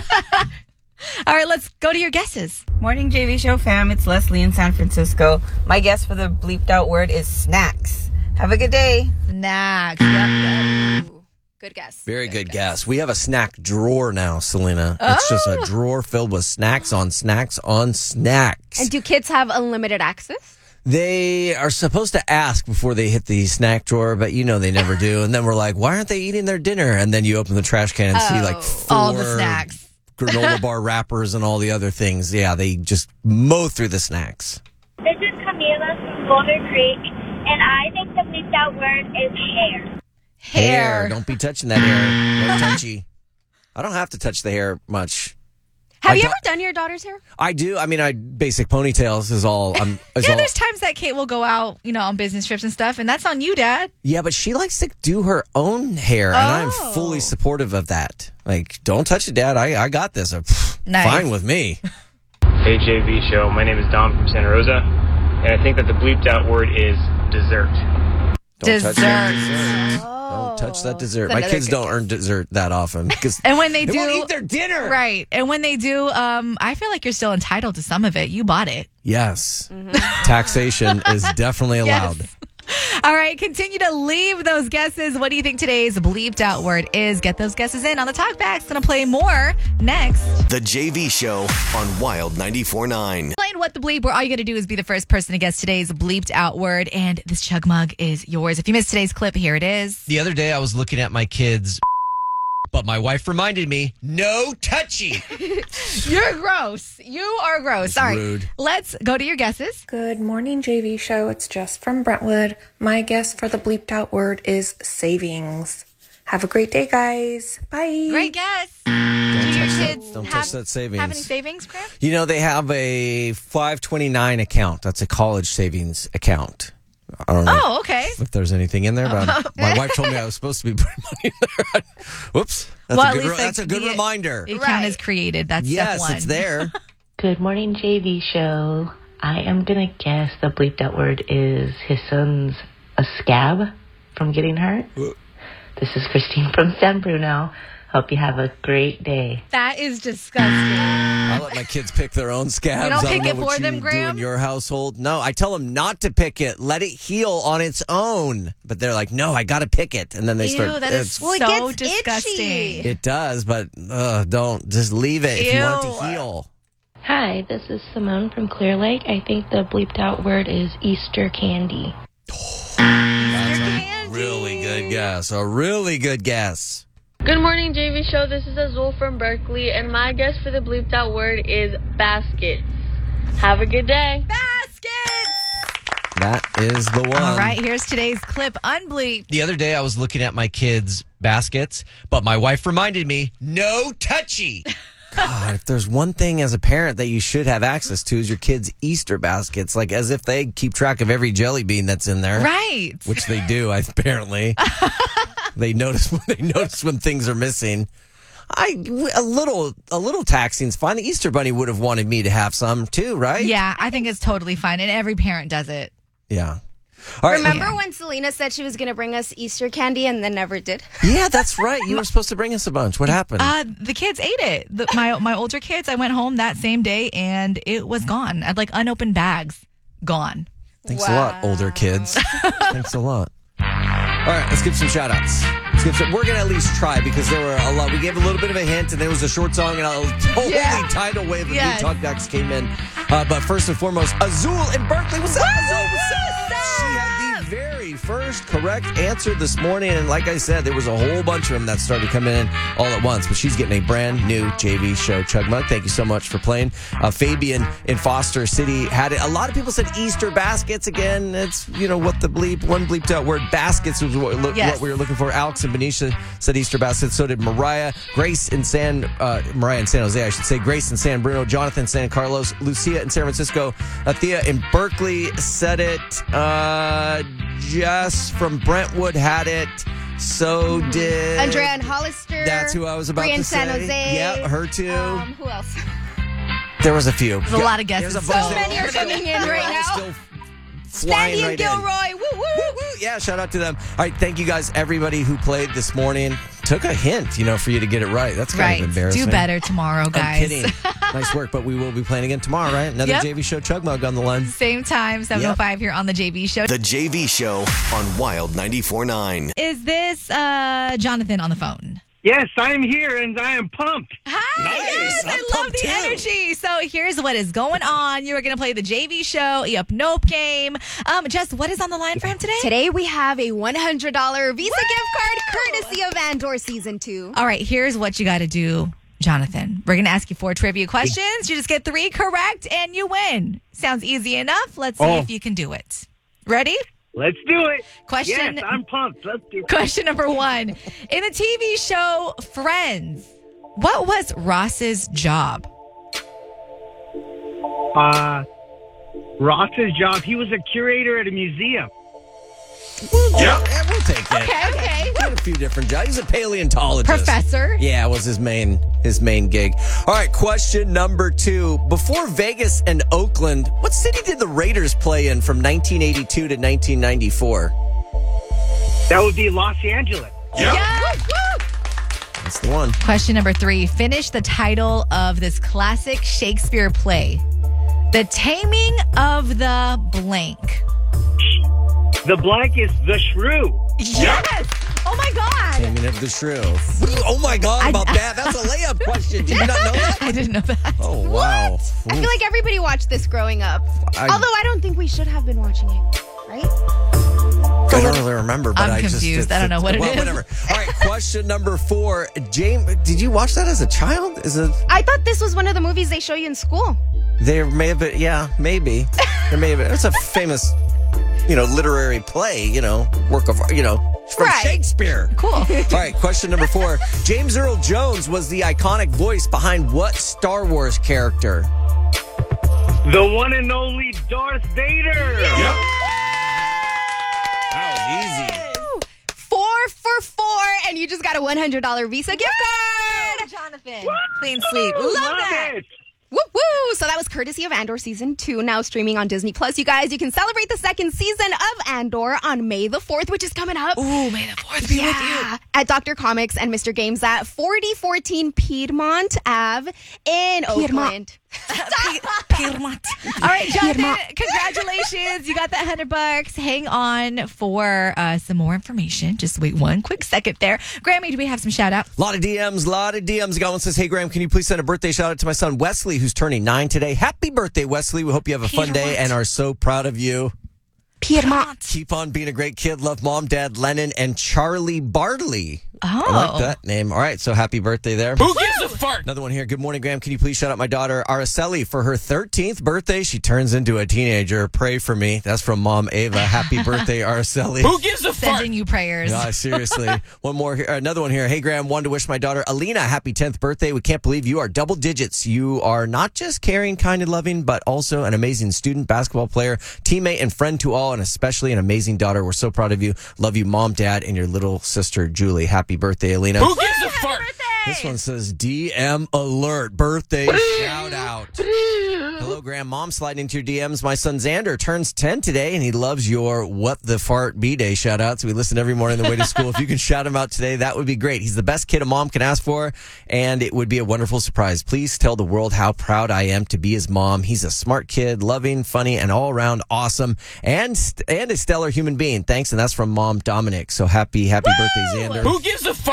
All right, let's go to your guesses. Morning, JV Show fam. It's Leslie in San Francisco. My guess for the bleeped out word is snacks. Have a good day. Snacks. Yep. Ooh, good guess. Very good guess. We have a snack drawer now, Selena. It's just a drawer filled with snacks on snacks on snacks. And do kids have unlimited access? They are supposed to ask before they hit the snack drawer, but you know they never do. And then we're like, why aren't they eating their dinner? And then you open the trash can and see like 4 all the snacks. granola bar wrappers and all the other things. Yeah, they just mow through the snacks. This is Camila from Boulder Creek, and I think the bleeped out word is hair. Hair. Don't be touching that hair. No touchy. I don't have to touch the hair much. Have you ever done your daughter's hair? I do. I mean, basic ponytails is all. There's times that Kate will go out, on business trips and stuff, and that's on you, Dad. Yeah, but she likes to do her own hair, and I'm fully supportive of that. Like, don't touch it, Dad. I got this. Nice. Fine with me. Hey, JV Show. My name is Dom from Santa Rosa, and I think that the bleeped out word is dessert. Don't touch that dessert. Don't touch that dessert. My kids don't earn dessert that often. And when they they do, won't eat their dinner. Right. And when they do, I feel like you're still entitled to some of it. You bought it. Yes. Taxation is definitely allowed. Yes. All right, continue to leave those guesses. What do you think today's bleeped out word is? Get those guesses in on the talkbacks. Gonna play more next. The JV Show on Wild 94.9. Playing What the Bleep, where all you gotta do is be the first person to guess today's bleeped out word, and this chug mug is yours. If you missed today's clip, here it is. The other day I was looking at my kids, but my wife reminded me, no touchy. You're gross. You are gross. All right, rude. Let's go to your guesses. Good morning, JV Show. It's Jess from Brentwood. My guess for the bleeped out word is savings. Have a great day, guys. Bye. Great guess. Don't touch that savings. Have any savings, Graham? They have a 529 account. That's a college savings account. I don't know Oh, okay. if there's anything in there, but my wife told me I was supposed to be putting money in there. Whoops. That's a good reminder. The account is created. That's Yes, step one. it's there. Good morning, JV Show. I am going to guess the bleeped out word is his son's a scab from getting hurt. This is Christine from San Bruno. Hope you have a great day. That is disgusting. I let my kids pick their own scabs. You don't I pick know it what for them, you Graham? do in your household. No, I tell them not to pick it. Let it heal on its own. But they're like, no, I got to pick it. And then they start. That is so disgusting. It does, but don't. Just leave it if you want it to heal. Hi, this is Simone from Clear Lake. I think the bleeped out word is Easter candy. Really good guess. A really good guess. Good morning, JV Show. This is Azul from Berkeley, and my guess for the bleeped out word is baskets. Have a good day. Baskets! That is the one. All right, here's today's clip, unbleeped. The other day I was looking at my kids' baskets, but my wife reminded me, no touchy. God, if there's one thing as a parent that you should have access to is your kids' Easter baskets, like as if they keep track of every jelly bean that's in there. Right. Which they do, apparently. They notice when things are missing. A little taxing's fine. The Easter Bunny would have wanted me to have some too, right? Yeah, I think it's totally fine, and every parent does it. Yeah. All right. Remember when Selena said she was going to bring us Easter candy and then never did? Yeah, that's right. You were supposed to bring us a bunch. What happened? The kids ate it. My older kids, I went home that same day, and it was gone. I had unopened bags. Gone. Thanks a lot, older kids. Thanks a lot. All right, let's give some shout-outs. We're going to at least try because there were a lot. We gave a little bit of a hint, and there was a short song, and a totally tidal wave of new talkbacks came in. But first and foremost, Azul in Berkeley. What's up, Azul? What's up? She had the very very first correct answer this morning. And like I said, there was a whole bunch of them that started coming in all at once. But she's getting a brand new JV Show Chug Mug. Thank you so much for playing. Fabian in Foster City had it. A lot of people said Easter baskets again. It's, what the one bleeped out word baskets was what we were looking for. Alex and Benicia said Easter baskets. So did Mariah. Mariah in San Jose, I should say. Grace in San Bruno. Jonathan in San Carlos. Lucia in San Francisco. Thea in Berkeley said it. Jess from Brentwood had it. So did Andrea and Hollister. That's who I was about to say. San Jose. Yep, her too. Who else? There was a few. There's a lot of guesses. So many are coming in right now. Flying and Gilroy. Woo, woo, woo. Yeah, shout out to them. All right, thank you guys, everybody who played this morning. Took a hint, for you to get it right. That's kind of embarrassing. Do better tomorrow, guys. I'm kidding. Nice work, but we will be playing again tomorrow, right? Another JV Show Chug Mug on the line. Same time, 7:05 here on the JV Show. The JV Show on Wild 94.9. Is this Jonathan on the phone? Yes, I'm here and I am pumped. Hi, yes, I love the energy. So here's what is going on. You are going to play the JV Show Yup Nope game. Jess, what is on the line for him today? Today we have a $100 Visa gift card courtesy of Andor Season 2. All right, here's what you got to do, Jonathan. We're going to ask you 4 trivia questions. You just get 3 correct and you win. Sounds easy enough. Let's see if you can do it. Ready? Let's do it. Question. Yes, I'm pumped. Let's do it. Question number 1. In the TV show Friends, what was Ross's job? Ross's job, he was a curator at a museum. Yeah, we'll take it. Okay. He had a few different jobs. He's a paleontologist. Professor? Yeah, it was his main gig. All right, question number 2. Before Vegas and Oakland, what city did the Raiders play in from 1982 to 1994? That would be Los Angeles. Yeah. That's the one. Question number 3. Finish the title of this classic Shakespeare play. The Taming of the Blank. The blank is The Shrew. Yes! Oh my God! Taming of the Shrew. Oh my God about that. That's a layup question. Did you not know that? I didn't know that. Oh, wow. I feel like everybody watched this growing up. Although I don't think we should have been watching it, right? I don't really remember, but I'm confused. I don't know what it is. Whatever. All right, question number 4. James, did you watch that as a child? I thought this was one of the movies they show you in school. There may have been, maybe. There may have been. It's a famous, literary play, work of, from Shakespeare. Cool. All right, question number 4. James Earl Jones was the iconic voice behind what Star Wars character? The one and only Darth Vader. Yep. That was easy. 4 for 4, and you just got a $100 Visa gift card. Jonathan. Clean sweep. Love that. It. Woo woo! So that was courtesy of Andor Season 2, now streaming on Disney Plus. You guys, you can celebrate the 2nd season of Andor on May the 4th, which is coming up. Ooh, May the 4th be with you. At Dr. Comics and Mr. Games at 4014 Piedmont Ave in Oakland. Piedmont. All right, Jonathan, congratulations. You got that $100. Hang on for some more information. Just wait one quick second there. Grammy, do we have some shout outs? A lot of DMs. Got one says, hey, Graham, can you please send a birthday shout out to my son, Wesley, who's turning 9 today. Happy birthday, Wesley. We hope you have a fun day and are so proud of you. Piedmont. Keep on being a great kid. Love Mom, Dad, Lennon, and Charlie Bartley. Oh. I like that name. All right, so happy birthday there. Who gives a fart? Another one here. Good morning, Graham. Can you please shout out my daughter, Araceli, for her 13th birthday? She turns into a teenager. Pray for me. That's from Mom Ava. Happy birthday, Araceli. Who gives a fart? Sending you prayers. Seriously. One more here. Another one here. Hey, Graham, wanted to wish my daughter, Alina, happy 10th birthday. We can't believe you are double digits. You are not just caring, kind, and loving, but also an amazing student, basketball player, teammate, and friend to all, and especially an amazing daughter. We're so proud of you. Love you, Mom, Dad, and your little sister, Julie. Happy birthday, Alina. Who gives a fart? This one says DM alert. Birthday shout out. Hello, Graham. Mom, sliding into your DMs. My son Xander turns 10 today, and he loves your What the Fart B-Day shout outs. We listen every morning on the way to school. If you can shout him out today, that would be great. He's the best kid a mom can ask for, and it would be a wonderful surprise. Please tell the world how proud I am to be his mom. He's a smart kid, loving, funny, and all around awesome, and a stellar human being. Thanks, and that's from Mom Dominic. So happy birthday, Xander. Who gives a fart? Great point.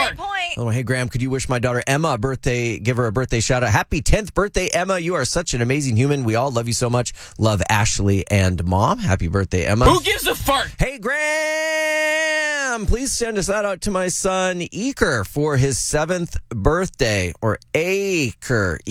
point. Oh, hey, Graham, could you wish my daughter Emma a birthday, give her a birthday shout out? Happy 10th birthday, Emma. You are such an amazing human. We all love you so much. Love, Ashley and Mom. Happy birthday, Emma. Who gives a fart? Hey, Graham, please send a shout out to my son, Eker, for his 7th birthday, or Eker.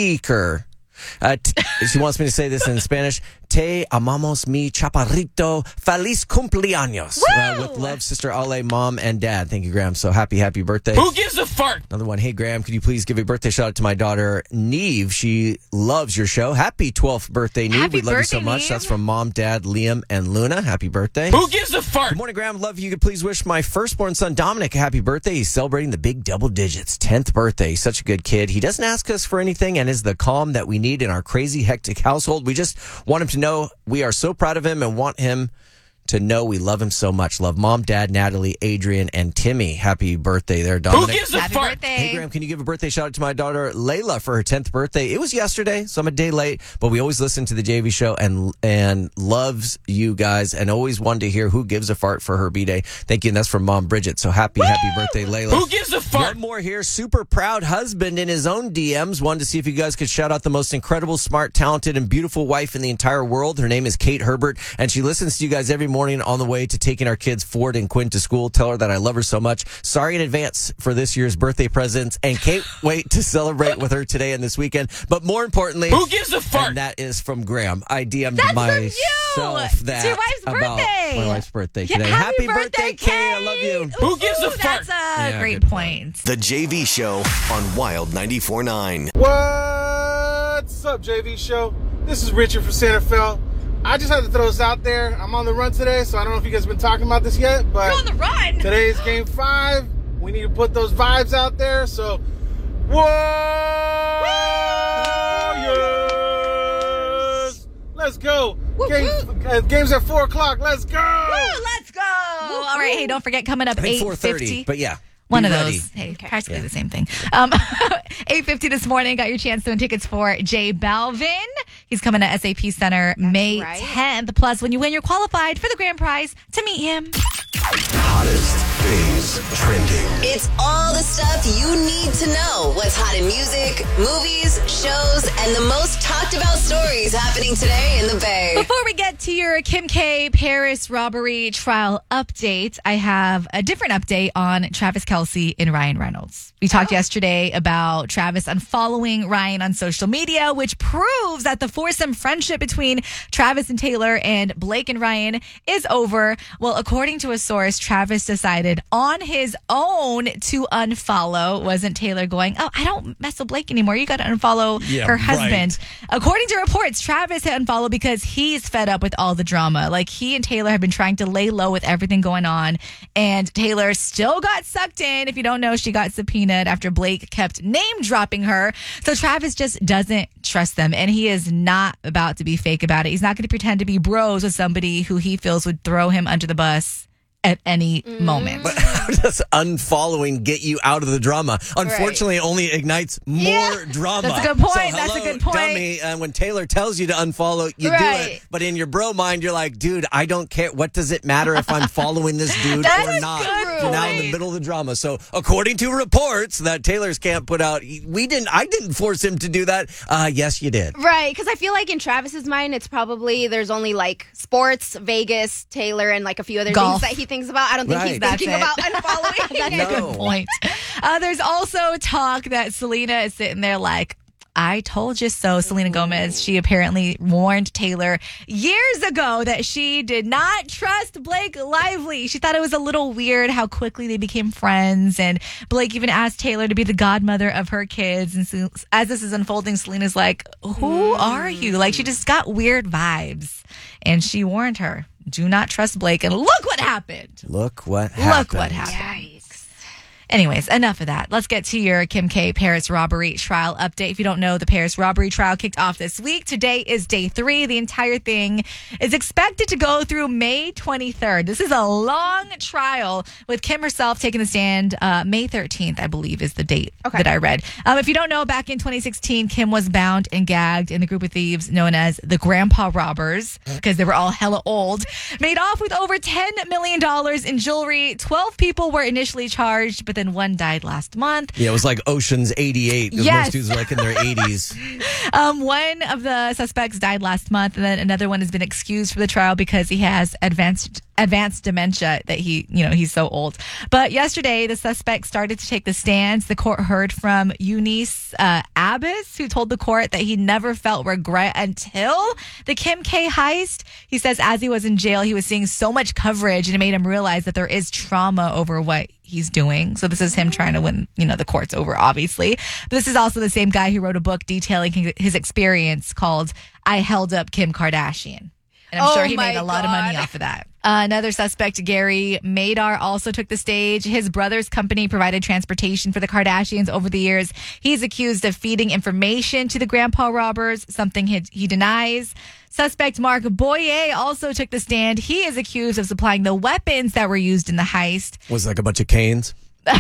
She wants me to say this in Spanish. Te amamos mi chaparrito. Feliz cumpleaños. With love, Sister Ale, Mom, and Dad. Thank you, Graham. So happy birthday. Who gives a fart? Another one. Hey, Graham, could you please give a birthday shout out to my daughter, Neve? She loves your show. Happy 12th birthday, Neve. Happy We love you birthday, so much. Neve. That's from Mom, Dad, Liam, and Luna. Happy birthday. Who gives a fart? Good morning, Graham. Love you. Could please wish my firstborn son, Dominic, a happy birthday. He's celebrating the big double digits. 10th birthday. He's such a good kid. He doesn't ask us for anything and is the calm that we need in our crazy, hectic household. We just want him to know we are so proud of him and want him to know we love him so much. Love, Mom, Dad, Natalie, Adrian, and Timmy. Happy birthday there, Dominic. Who gives a Happy fart? birthday. Hey, Graham, can you give a birthday shout out to my daughter, Layla, for her 10th birthday? It was yesterday, so I'm a day late, but we always listen to the JV show and loves you guys and always wanted to hear who gives a fart for her B-Day. Thank you, and that's from Mom Bridget. So happy birthday, Layla. Who gives a fart? One more here. Super proud husband in his own DMs. Wanted to see if you guys could shout out the most incredible, smart, talented, and beautiful wife in the entire world. Her name is Kate Herbert, and she listens to you guys every morning on the way to taking our kids Ford and Quinn to school. Tell her that I love her so much. Sorry in advance for this year's birthday presents, and can't wait to celebrate with her today and this weekend. But more importantly, Who gives a fart? and that is from Graham. I DM'd That's from myself you. that It's your wife's about birthday. my wife's birthday Yeah, today. happy birthday, Kate. I love you. Who gives a Ooh, fart? that's a Yeah, great good point. The JV Show on Wild 94.9. What's up, JV Show? This is Richard from Santa Fe. I just had to throw this out there. I'm on the run today, so I don't know if you guys have been talking about this yet, but You're on the run. today's game 5. We need to put those vibes out there, so Warriors! Let's go. Game's at 4 o'clock. Let's go. Woo, let's go. All right. Hey, don't forget, coming up I think 8:50. 4:30, but yeah. One be of ready. those. Hey, practically the same thing. 8:50 this morning. Got your chance to win tickets for Jay Balvin. He's coming to SAP Center May 10th. Plus, when you win, you're qualified for the grand prize to meet him. Hottest days trending. It's all the stuff you need to know. What's hot in music, movies, shows, and the most talked about stories happening today in the Bay. Before we get to your Kim K Paris robbery trial update, I have a different update on Travis Kelce and Ryan Reynolds. We talked yesterday about Travis unfollowing Ryan on social media, which proves that the foursome friendship between Travis and Taylor and Blake and Ryan is over. Well, according to a source, Travis decided on his own to unfollow. Wasn't Taylor going, oh, I don't mess with Blake anymore. You got to unfollow her husband. According to reports, Travis hit unfollow because he's fed up with all the drama. Like, he and Taylor have been trying to lay low with everything going on, and Taylor still got sucked in. If you don't know, she got subpoenaed after Blake kept name dropping her. So Travis just doesn't trust them, and he is not about to be fake about it. He's not going to pretend to be bros with somebody who he feels would throw him under the bus at any moment. But how does unfollowing get you out of the drama? Unfortunately, it only ignites more drama. That's a good point. So, That's a hello, good point. Dummy, when Taylor tells you to unfollow, you do it. But in your bro mind, you're like, dude, I don't care. What does it matter if I'm following this dude or not? You're now in the middle of the drama. So according to reports that Taylor's camp put out, I didn't force him to do that. Yes, you did. Right, because I feel like in Travis's mind, it's probably there's only like sports, Vegas, Taylor, and like a few other Golf. things that he thinks about. I don't think he's thinking about unfollowing. That's a good point. There's also talk that Selena is sitting there like, I told you so. Selena Gomez, she apparently warned Taylor years ago that she did not trust Blake Lively. She thought it was a little weird how quickly they became friends. And Blake even asked Taylor to be the godmother of her kids. And so, as this is unfolding, Selena's like, who are you? Like, she just got weird vibes. And she warned her, do not trust Blake. And look what happened. Look what happened. Look what happened. Anyways, enough of that. Let's get to your Kim K Paris robbery trial update. If you don't know, the Paris robbery trial kicked off this week. Today is day 3. The entire thing is expected to go through May 23rd. This is a long trial with Kim herself taking the stand. May 13th, I believe, is the date that I read. If you don't know, back in 2016, Kim was bound and gagged in the group of thieves known as the Grandpa Robbers because they were all hella old. Made off with over $10 million in jewelry. 12 people were initially charged, but the and one died last month. Yeah, it was like Ocean's 88. Because Yes. most dudes are like in their 80s. One of the suspects died last month, and then another one has been excused for the trial because he has advanced dementia that he's so old. But yesterday, the suspect started to take the stands. The court heard from Eunice Abbas, who told the court that he never felt regret until the Kim K heist. He says as he was in jail, he was seeing so much coverage, and it made him realize that there is trauma over what he's doing. So this is him trying to win, the courts over, obviously. But this is also the same guy who wrote a book detailing his experience called I Held Up Kim Kardashian. And I'm sure he made a lot of money off of that. Another suspect, Gary Madar, also took the stage. His brother's company provided transportation for the Kardashians over the years. He's accused of feeding information to the grandpa robbers, something he denies. Suspect Mark Boyer also took the stand. He is accused of supplying the weapons that were used in the heist. Was it like a bunch of canes? No,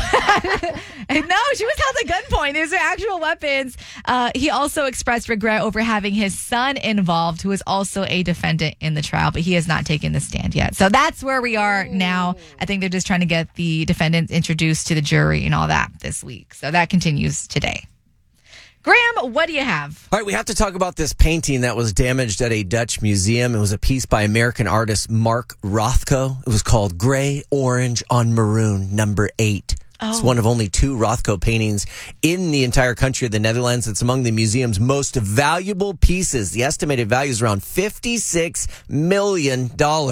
she was held at gunpoint. These are actual weapons. He also expressed regret over having his son involved, who is also a defendant in the trial, but he has not taken the stand yet. So that's where we are now. I think they're just trying to get the defendants introduced to the jury and all that this week. So that continues today. Graham, what do you have? All right, we have to talk about this painting that was damaged at a Dutch museum. It was a piece by American artist Mark Rothko. It was called Gray, Orange on Maroon, number 8. It's one of only 2 Rothko paintings in the entire country of the Netherlands. It's among the museum's most valuable pieces. The estimated value is around $56 million.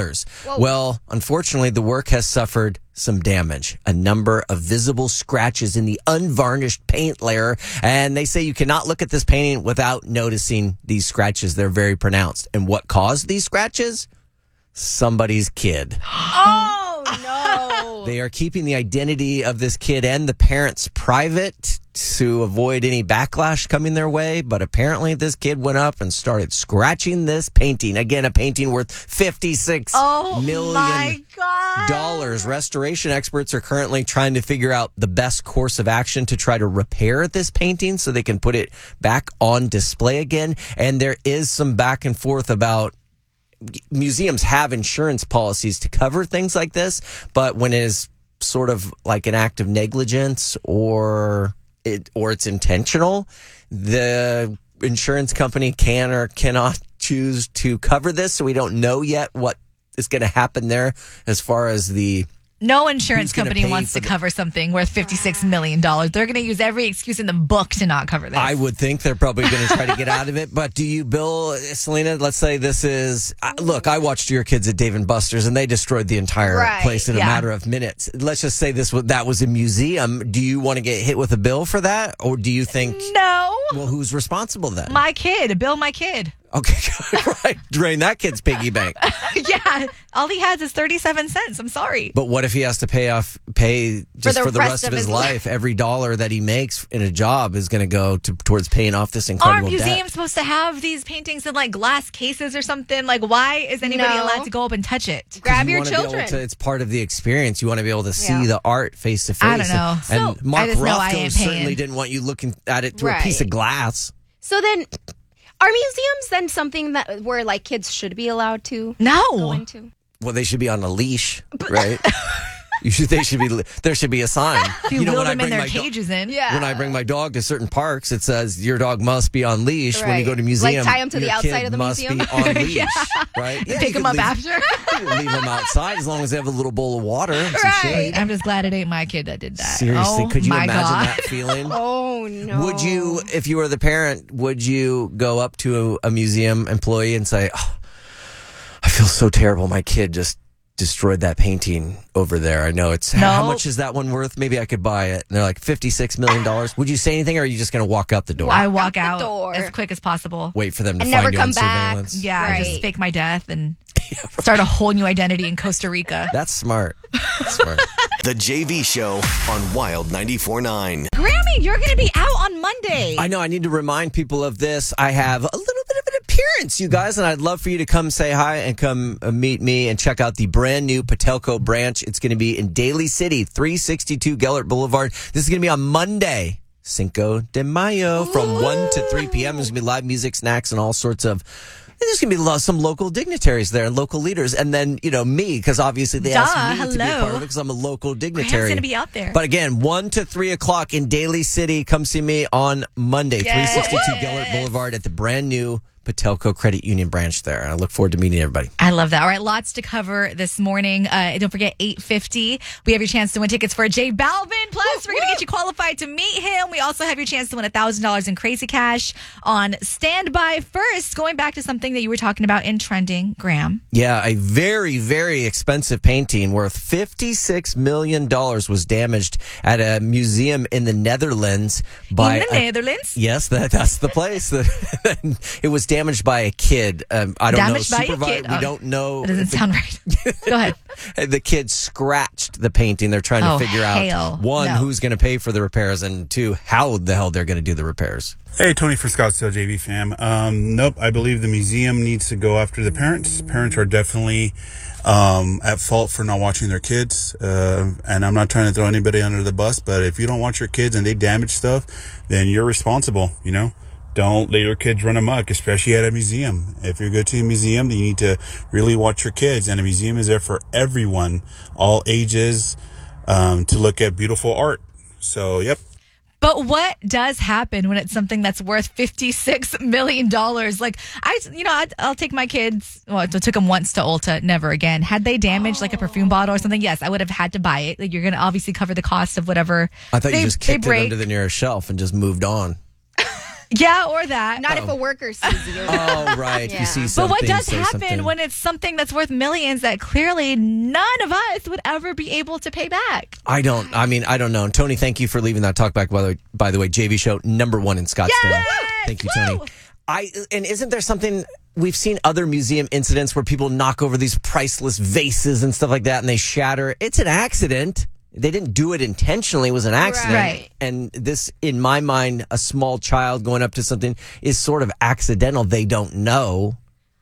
Well, unfortunately, the work has suffered some damage, a number of visible scratches in the unvarnished paint layer. And they say you cannot look at this painting without noticing these scratches. They're very pronounced. And what caused these scratches? Somebody's kid. Oh, no. They are keeping the identity of this kid and the parents private to avoid any backlash coming their way. But apparently this kid went up and started scratching this painting. Again, a painting worth $56 million. Restoration experts are currently trying to figure out the best course of action to try to repair this painting so they can put it back on display again. And there is some back and forth about museums have insurance policies to cover things like this, but when it is sort of like an act of negligence or it's intentional, the insurance company can or cannot choose to cover this. So we don't know yet what is going to happen there as far as the No insurance company wants to cover something worth $56 million. They're going to use every excuse in the book to not cover this. I would think they're probably going to try to get out of it. But do you, Bill, Selena, let's say this is... Look, I watched your kids at Dave & Buster's, and they destroyed the entire place in a matter of minutes. Let's just say that was a museum. Do you want to get hit with a bill for that? Or do you think... No. Well, who's responsible then? My kid. Bill, my kid. Okay, right. Drain that kid's piggy bank. Yeah. All he has is 37 cents. I'm sorry. But what if he has to pay just for the rest of his life? Every dollar that he makes in a job is going to go towards paying off this incredible debt. Aren't museums supposed to have these paintings in like glass cases or something? Like, why is anybody allowed to go up and touch it? Grab your children. It's part of the experience. You want to be able to see the art face to face. I don't know. And Mark Rothko certainly didn't want you looking at it through a piece of glass. So then... Are museums then something where like kids should be allowed to go into? Well, they should be on a leash, right? There should be a sign. You wheel them in their cages in. Yeah. When I bring my dog to certain parks, it says your dog must be on leash. When you go to museum, like tie him to the outside of the museum. Must be on leash, right? Yeah, pick him up after. Leave them outside as long as they have a little bowl of water and some shade. I'm just glad it ain't my kid that did that. Seriously, could you imagine that feeling? Oh no! Would you, if you were the parent, would you go up to a museum employee and say, "Oh, I feel so terrible. My kid just destroyed that painting over there. I know it's how much is that one worth? Maybe I could buy it." And they're like $56 million. Would you say anything, or are you just going to walk out the door? I walk out as quick as possible. Wait for them to and find never you come on back. surveillance. Yeah, just fake my death and start a whole new identity in Costa Rica. That's smart. Smart. The JV Show on Wild 94.9. Grammy, you're going to be out on Monday. I know. I need to remind people of this. I have a little bit of an appearance, you guys, and I'd love for you to come say hi and come meet me and check out the brand new Patelco branch. It's going to be in Daly City, 362 Gellert Boulevard. This is going to be on Monday, Cinco de Mayo, from 1 to 3 p.m. There's going to be live music, snacks, and all sorts of there's going to be some local dignitaries there and local leaders. And then, me, because obviously they asked me to be a part of it because I'm a local dignitary. Graham's going to be out there. But again, 1 to 3 o'clock in Daly City. Come see me on Monday, 362 Gellert Boulevard at the brand new Patelco Credit Union branch there. And I look forward to meeting everybody. I love that. All right, lots to cover this morning. Don't forget, 8:50, we have your chance to win tickets for J Balvin. Plus, we're going to get you qualified to meet him. We also have your chance to win $1,000 in crazy cash on standby. First, going back to something that you were talking about in trending, Graham. Yeah, a very, very expensive painting worth $56 million was damaged at a museum in the Netherlands. Netherlands? Yes, that's the place. It was damaged by a kid. I don't damaged know. By a kid? We don't know. That doesn't sound right. Go ahead. The kid scratched the painting. They're trying to figure out, one, who's going to pay for the repairs, and two, how the hell they're going to do the repairs. Hey, Tony for Scottsdale JV fam. Nope, I believe the museum needs to go after the parents. Parents are definitely at fault for not watching their kids. And I'm not trying to throw anybody under the bus, but if you don't watch your kids and they damage stuff, then you're responsible, Don't let your kids run amok, especially at a museum. If you go to a museum, then you need to really watch your kids. And a museum is there for everyone, all ages, to look at beautiful art. So, yep. But what does happen when it's something that's worth $56 million? Like, I'll take my kids. Well, I took them once to Ulta, never again. Had they damaged like a perfume bottle or something, yes, I would have had to buy it. Like, you're going to obviously cover the cost of whatever. I thought you just kicked it under the nearest shelf and just moved on. Yeah, or that. Not if a worker sees you. Oh, right. Yeah. You see something. But what does happen when it's something that's worth millions that clearly none of us would ever be able to pay back? I don't know. And Tony, thank you for leaving that talk back. By the way, JV Show #1 in Scottsdale. Yes! Thank you, Tony. And isn't there something, we've seen other museum incidents where people knock over these priceless vases and stuff like that and they shatter. It's an accident. They didn't do it intentionally. It was an accident. Right. And this, in my mind, a small child going up to something is sort of accidental. They don't know.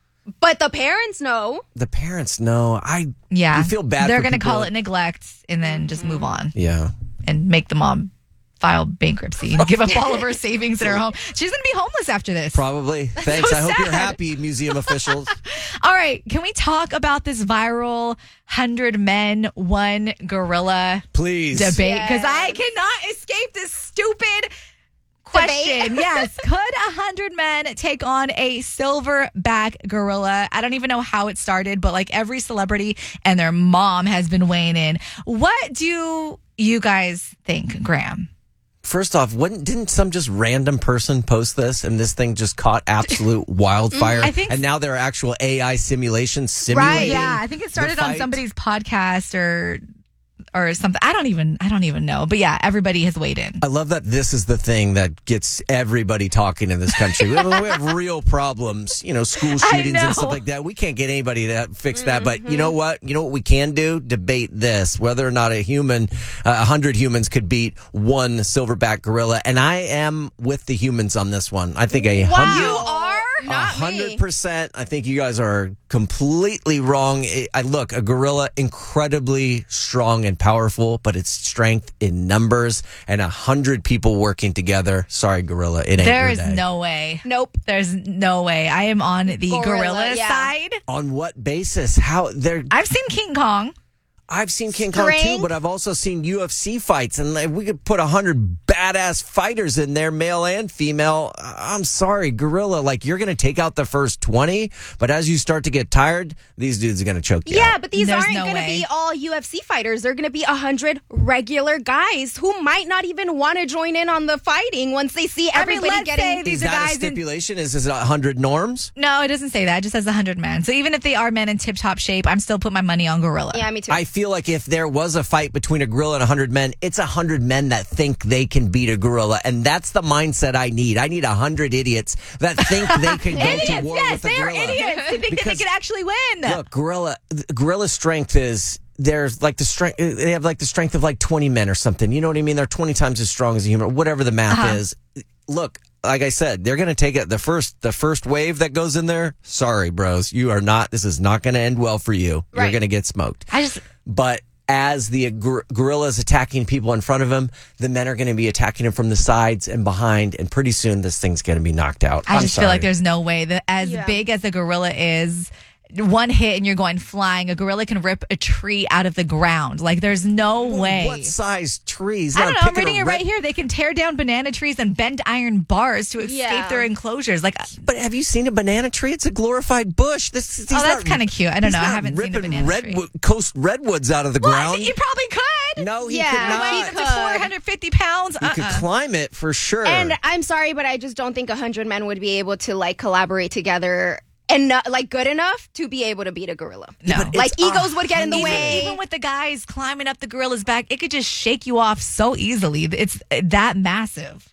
But the parents know. The parents know. You feel bad. They're going to call it neglect and then just move on. Yeah. And make the mom file bankruptcy and give up all of her savings in her home. She's going to be homeless after this. Probably. Thanks. So I hope you're sad. happy, museum officials. All right. Can we talk about this viral 100 men, 1 gorilla Please debate? Because I cannot escape this stupid question. Yes. Could 100 men take on a silverback gorilla? I don't even know how it started, but like every celebrity and their mom has been weighing in. What do you guys think, Graham? First off, didn't some just random person post this and this thing just caught absolute wildfire? And now there are actual AI simulations simulating. Right, yeah. I think it started on somebody's podcast or something. I don't even know. But yeah, everybody has weighed in. I love that this is the thing that gets everybody talking in this country. We have real problems, school shootings and stuff like that. We can't get anybody to fix that. But you know what? You know what we can do? Debate this, whether or not 100 humans could beat 1 silverback gorilla. And I am with the humans on this one. I think 100. Wow. You are? Not 100%. I think you guys are completely wrong. Look, a gorilla, incredibly strong and powerful, but it's strength in numbers and 100 people working together. Sorry, gorilla. It ain't There your is day. no way. Nope. There's no way. I am on the gorilla side. On what basis? I've seen King Kong. I've seen King Kong too, but I've also seen UFC fights, and we could put 100 badass fighters in there, male and female. I'm sorry, gorilla, you're going to take out the first 20, but as you start to get tired, these dudes are going to choke you out. But these aren't going to be all UFC fighters. They're going to be 100 regular guys who might not even want to join in on the fighting once they see everybody getting. Is that a stipulation? Is it 100 norms? No, it doesn't say that. It just says 100 men. So even if they are men in tip-top shape, I'm still putting my money on gorilla. Yeah, me too. I feel like if there was a fight between a gorilla and 100 men, it's 100 men that think they can beat a gorilla, and that's the mindset I need. I need 100 idiots that think they can go to war with a gorilla. Idiots. They think that they can actually win. Look, gorilla strength is there's like the strength. They have like the strength of like 20 men or something. You know what I mean? They're 20 times as strong as a human. Whatever the math is. Look, like I said, they're going to take it. The first wave that goes in there. Sorry, bros, you are not. This is not going to end well for you. You're going to get smoked. But as the gorilla is attacking people in front of him, the men are going to be attacking him from the sides and behind, and pretty soon this thing's going to be knocked out. I just feel like there's no way that as big as a gorilla is, one hit and you're going flying. A gorilla can rip a tree out of the ground. Like, there's no way. What size trees? I don't know. I'm reading it right here. They can tear down banana trees and bend iron bars to escape their enclosures. Like, but have you seen a banana tree? It's a glorified bush. That's kind of cute. I don't know. I haven't seen a banana tree. Coast redwoods out of the ground. You probably could. No, he could not. He's like 450 pounds. He could climb it for sure. And I'm sorry, but I just don't think 100 men would be able to like collaborate together and not, like, good enough to be able to beat a gorilla. No. Like, egos would get in the way. Even with the guys climbing up the gorilla's back, it could just shake you off so easily. It's that massive.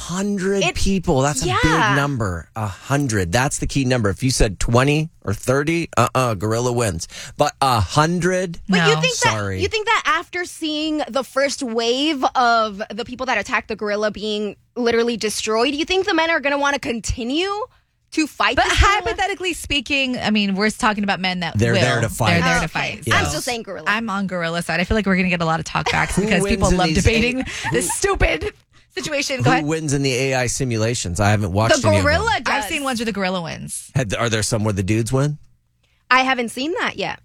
100 people. That's a big number. 100. That's the key number. If you said 20 or 30, gorilla wins. But 100? But you think that after seeing the first wave of the people that attacked the gorilla being literally destroyed, you think the men are going to want to continue to fight? But hypothetically speaking, I mean, we're talking about men that they're there to fight. They're there to fight. Yes. I'm still saying gorilla. I'm on gorilla side. I feel like we're going to get a lot of talkbacks because people love debating this stupid situation. Go ahead. Who wins in the AI simulations? I haven't watched the any gorilla of them. I've seen ones where the gorilla wins. Are there some where the dudes win? I haven't seen that yet.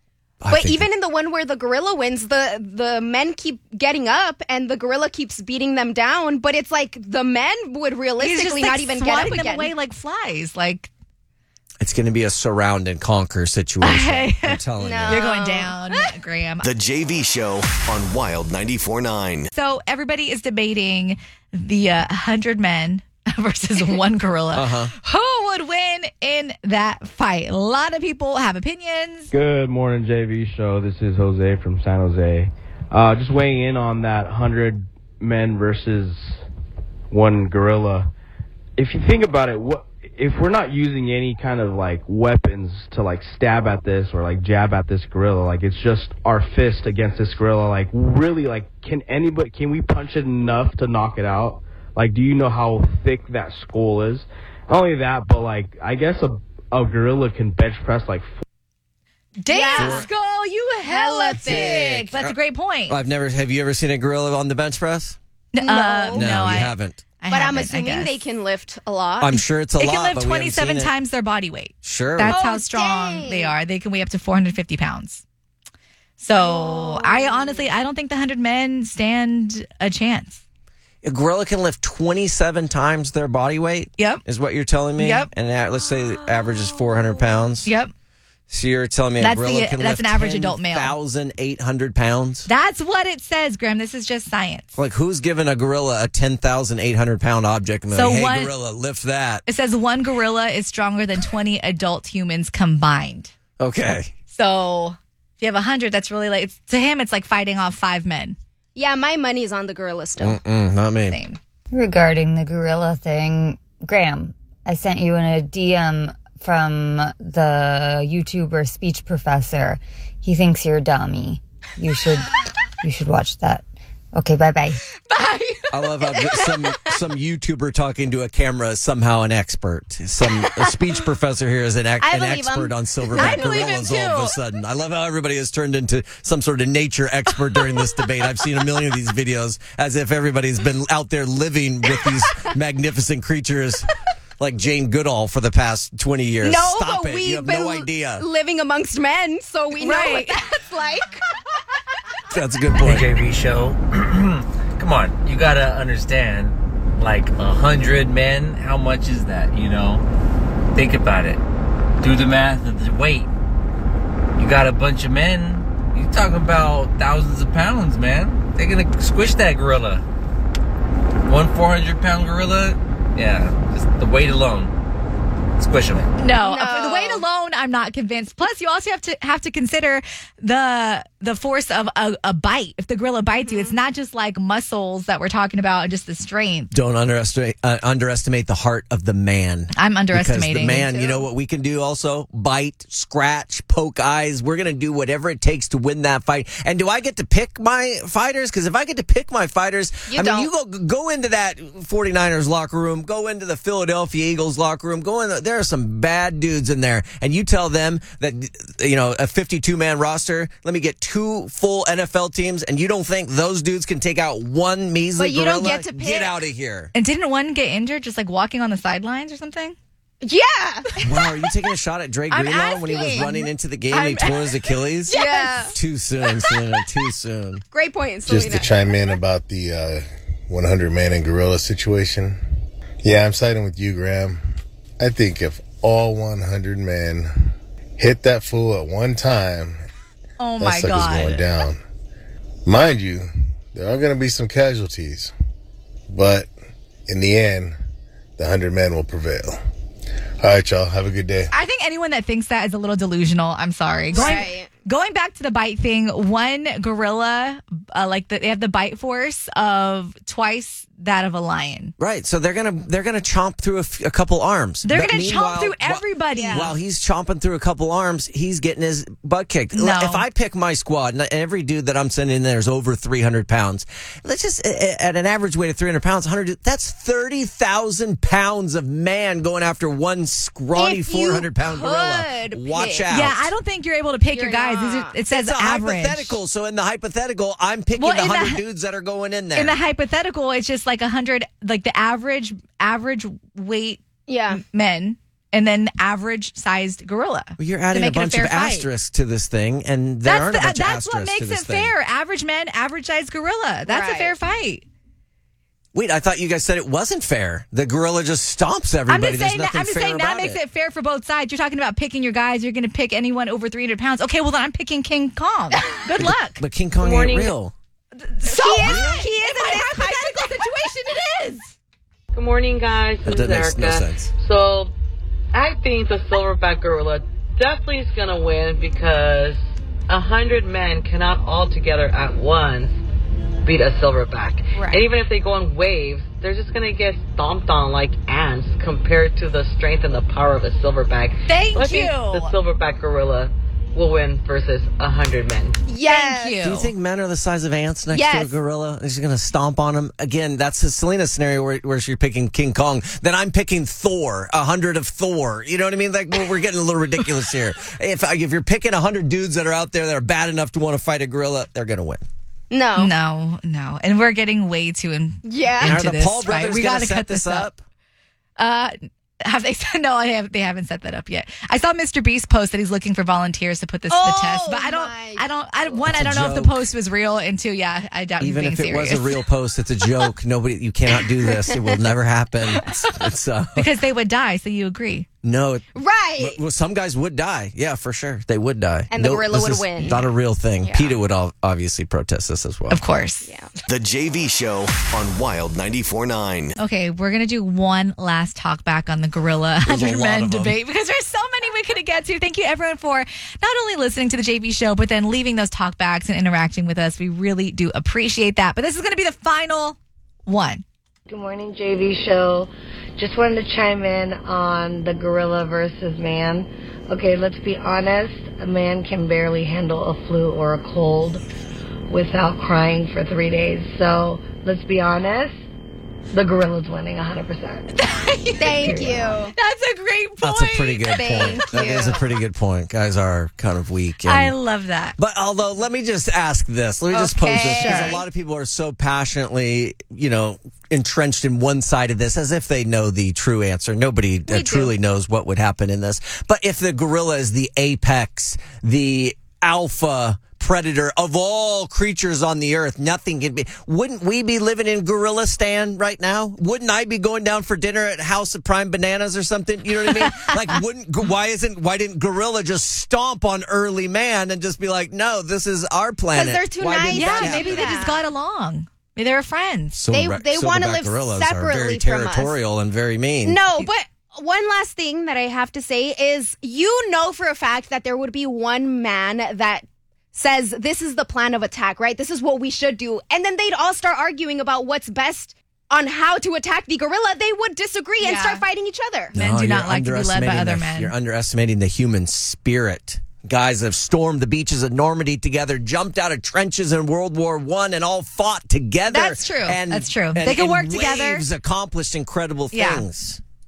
But even in the one where the gorilla wins, the men keep getting up and the gorilla keeps beating them down. But it's like the men would realistically not even get up again. Them away like flies. Like, it's going to be a surround and conquer situation. I'm telling you. You're going down, Graham. The JV Show on Wild 94.9. So everybody is debating the 100 men versus one gorilla. Who would win in that fight? A lot of people have opinions. Good morning, JV Show. This is Jose from San Jose. Just weighing in on that 100 men versus one gorilla. If you think about it, if we're not using any kind of like weapons to like stab at this or like jab at this gorilla, like it's just our fist against this gorilla, like really, like can we punch it enough to knock it out? Like, do you know how thick that skull is? Not only that, but like, I guess a gorilla can bench press like. Damn, skull, you hella thick. That's a great point. Have you ever seen a gorilla on the bench press? No, I haven't. But I'm assuming they can lift a lot. I'm sure it's a lot. They can lift but 27 times their body weight. Sure. That's how strong they are. They can weigh up to 450 pounds. So I don't think the 100 men stand a chance. A gorilla can lift 27 times their body weight? Yep. Is what you're telling me? Yep. And let's say the average is 400 pounds? Yep. So you're telling me a gorilla can lift an average adult male. 10,800 pounds? That's what it says, Graham. This is just science. Like, who's giving a gorilla a 10,800 pound object and like, hey, gorilla, lift that? It says one gorilla is stronger than 20 adult humans combined. Okay. So if you have 100, that's really like, to him, it's like fighting off 5 men. Yeah, my money's on the gorilla still. Not me. Same. Regarding the gorilla thing, Graham, I sent you in a DM from the YouTuber Speech Professor. He thinks you're a dummy. You should watch that. Okay, bye-bye. Bye. I love how some YouTuber talking to a camera is somehow an expert. A speech professor here is an expert on silverback gorillas all of a sudden. I love how everybody has turned into some sort of nature expert during this debate. I've seen a million of these videos as if everybody's been out there living with these magnificent creatures like Jane Goodall for the past 20 years. No, Stop but it. You have no idea. Living amongst men, so we know what that's like. That's a good point. The JV Show. Come on, you gotta understand, like 100 men, how much is that, you know? Think about it. Do the math of the weight. You got a bunch of men, you're talking about thousands of pounds, man. They're gonna squish that gorilla. One 400-pound gorilla, yeah, just the weight alone. Squish them. No, for the weight alone, I'm not convinced. Plus, you also have to consider the force of a bite. If the gorilla bites you, it's not just like muscles that we're talking about, just the strength. Don't underestimate the heart of the man. I'm underestimating. Because the man, you know what we can do also? Bite, scratch, poke eyes. We're going to do whatever it takes to win that fight. And do I get to pick my fighters? Because if I get to pick my fighters, you go into that 49ers locker room, go into the Philadelphia Eagles locker room, go in there are some bad dudes in there, and you tell them that, you know, a 52-man roster, let me get 2 full NFL teams, and you don't think those dudes can take out one measly But you gorilla? don't get to pick. Get out of here. And didn't one get injured just like walking on the sidelines or something? Yeah. Wow, are you taking a shot at Drake I'm Greenlaw when he was asking. running into the game and he tore his Achilles? Yes. Too soon, Selena, too soon. Great point, Selena. Just to chime in about the 100-man and gorilla situation. Yeah, I'm siding with you, Graham. I think if all 100 men hit that fool at one time, Oh that my sucker's God. going down. Mind you, there are going to be some casualties, but in the end, the 100 men will prevail. All right, y'all. Have a good day. I think anyone that thinks that is a little delusional. I'm sorry. Right. Going back to the bite thing, one gorilla, they have the bite force of twice that of a lion. Right, so they're gonna chomp through a couple arms. They're But going to chomp meanwhile, through everybody. While he's chomping through a couple arms, he's getting his butt kicked. No. If I pick my squad, and every dude that I'm sending in there is over 300 pounds, let's just, at an average weight of 300 pounds, 100, that's 30,000 pounds of man going after one scrawny 400-pound gorilla. Watch out. Yeah, I don't think you're able to pick your guys. It says It's a average. hypothetical, so in the hypothetical, I'm picking Well, the in the 100 dudes that are going in there. In the hypothetical, it's just like 100, like the average weight men, and then average sized gorilla. Well, you're adding to a make it bunch fair of fight. asterisks to this thing, and there aren't a bunch of That's asterisks what makes to it this thing. fair. Average men, average sized gorilla. That's a fair fight. Wait, I thought you guys said it wasn't fair. The gorilla just stomps everybody. I'm just saying There's nothing fair that about makes it. it fair for both sides. You're talking about picking your guys. You're going to pick anyone over 300 pounds. Okay, well then I'm picking King Kong. Good luck. But King Kong ain't Morning. real. So he is in this hypothetical situation. It is. Good morning, guys. That This is makes no Erica. sense. So, I think the silverback gorilla definitely is going to win because 100 men cannot all together at once beat a silverback. Right. And even if they go in waves, they're just going to get stomped on like ants compared to the strength and the power of a silverback. Thank So I think you. the silverback gorilla will win versus 100 men. Yes. Thank you. Do you think men are the size of ants next Yes. to a gorilla? Is he going to stomp on them? Again, that's the Selena scenario where you're picking King Kong. Then I'm picking Thor, 100 of Thor. You know what I mean? Like, we're getting a little ridiculous here. If you're picking 100 dudes that are out there that are bad enough to want to fight a gorilla, they're going to win. No. No. And we're getting way too Yeah. And are into the this Paul fight. brothers We going got to to set cut this up? Have they said no? They haven't set that up yet. I saw Mr. Beast post that he's looking for volunteers to put this to the test, but I don't know if the post was real, and two, I doubt Even he's if being it was serious. a real post, it's a joke. You cannot do this. It will never happen. It's because they would die. So you agree? No. Right. Well, some guys would die. Yeah, for sure. They would die. And the gorilla this would is win. Not a real thing. Yeah. PETA would obviously protest this as well. Of course. Yeah. The JV Show on Wild 94.9. Okay, we're gonna do one last talk back on the gorilla There's a 100 lot men of them. debate because there's so many we could get to. Thank you everyone for not only listening to the JV Show, but then leaving those talk backs and interacting with us. We really do appreciate that. But this is gonna be the final one. Good morning, JV Show. Just wanted to chime in on the gorilla versus man. Okay, let's be honest. A man can barely handle a flu or a cold without crying for 3 days. So let's be honest. The gorilla's winning 100%. Thank you. That's a great point. That's a pretty good Thank point. That you. is a pretty good point. Guys are kind of weak. I love that. But although, let me just ask this. Let me just pose this. Because Sure. a lot of people are so passionately, entrenched in one side of this as if they know the true answer. Nobody truly knows what would happen in this. But if the gorilla is the apex, the alpha predator of all creatures on the earth, nothing can be. Wouldn't we be living in Gorillistan right now? Wouldn't I be going down for dinner at House of Prime Bananas or something? You know what I mean? Like, why didn't gorilla just stomp on early man and just be like, no, this is our planet? they're too Why nice. didn't Yeah, that maybe happen? they just got along. Maybe they were friends. They Silverback wanna live gorillas are separately very from us. territorial and very mean. No, but one last thing that I have to say is you know for a fact that there would be one man that says this is the plan of attack, right? This is what we should do. And then they'd all start arguing about what's best on how to attack the gorilla. They would disagree and start fighting each other. Men do you're not like to be led by underestimating other the- men. You're underestimating the human spirit. Guys have stormed the beaches of Normandy together, jumped out of trenches in World War I, and all fought together. That's true. That's true. They can in work together. waves accomplished incredible Yeah. things.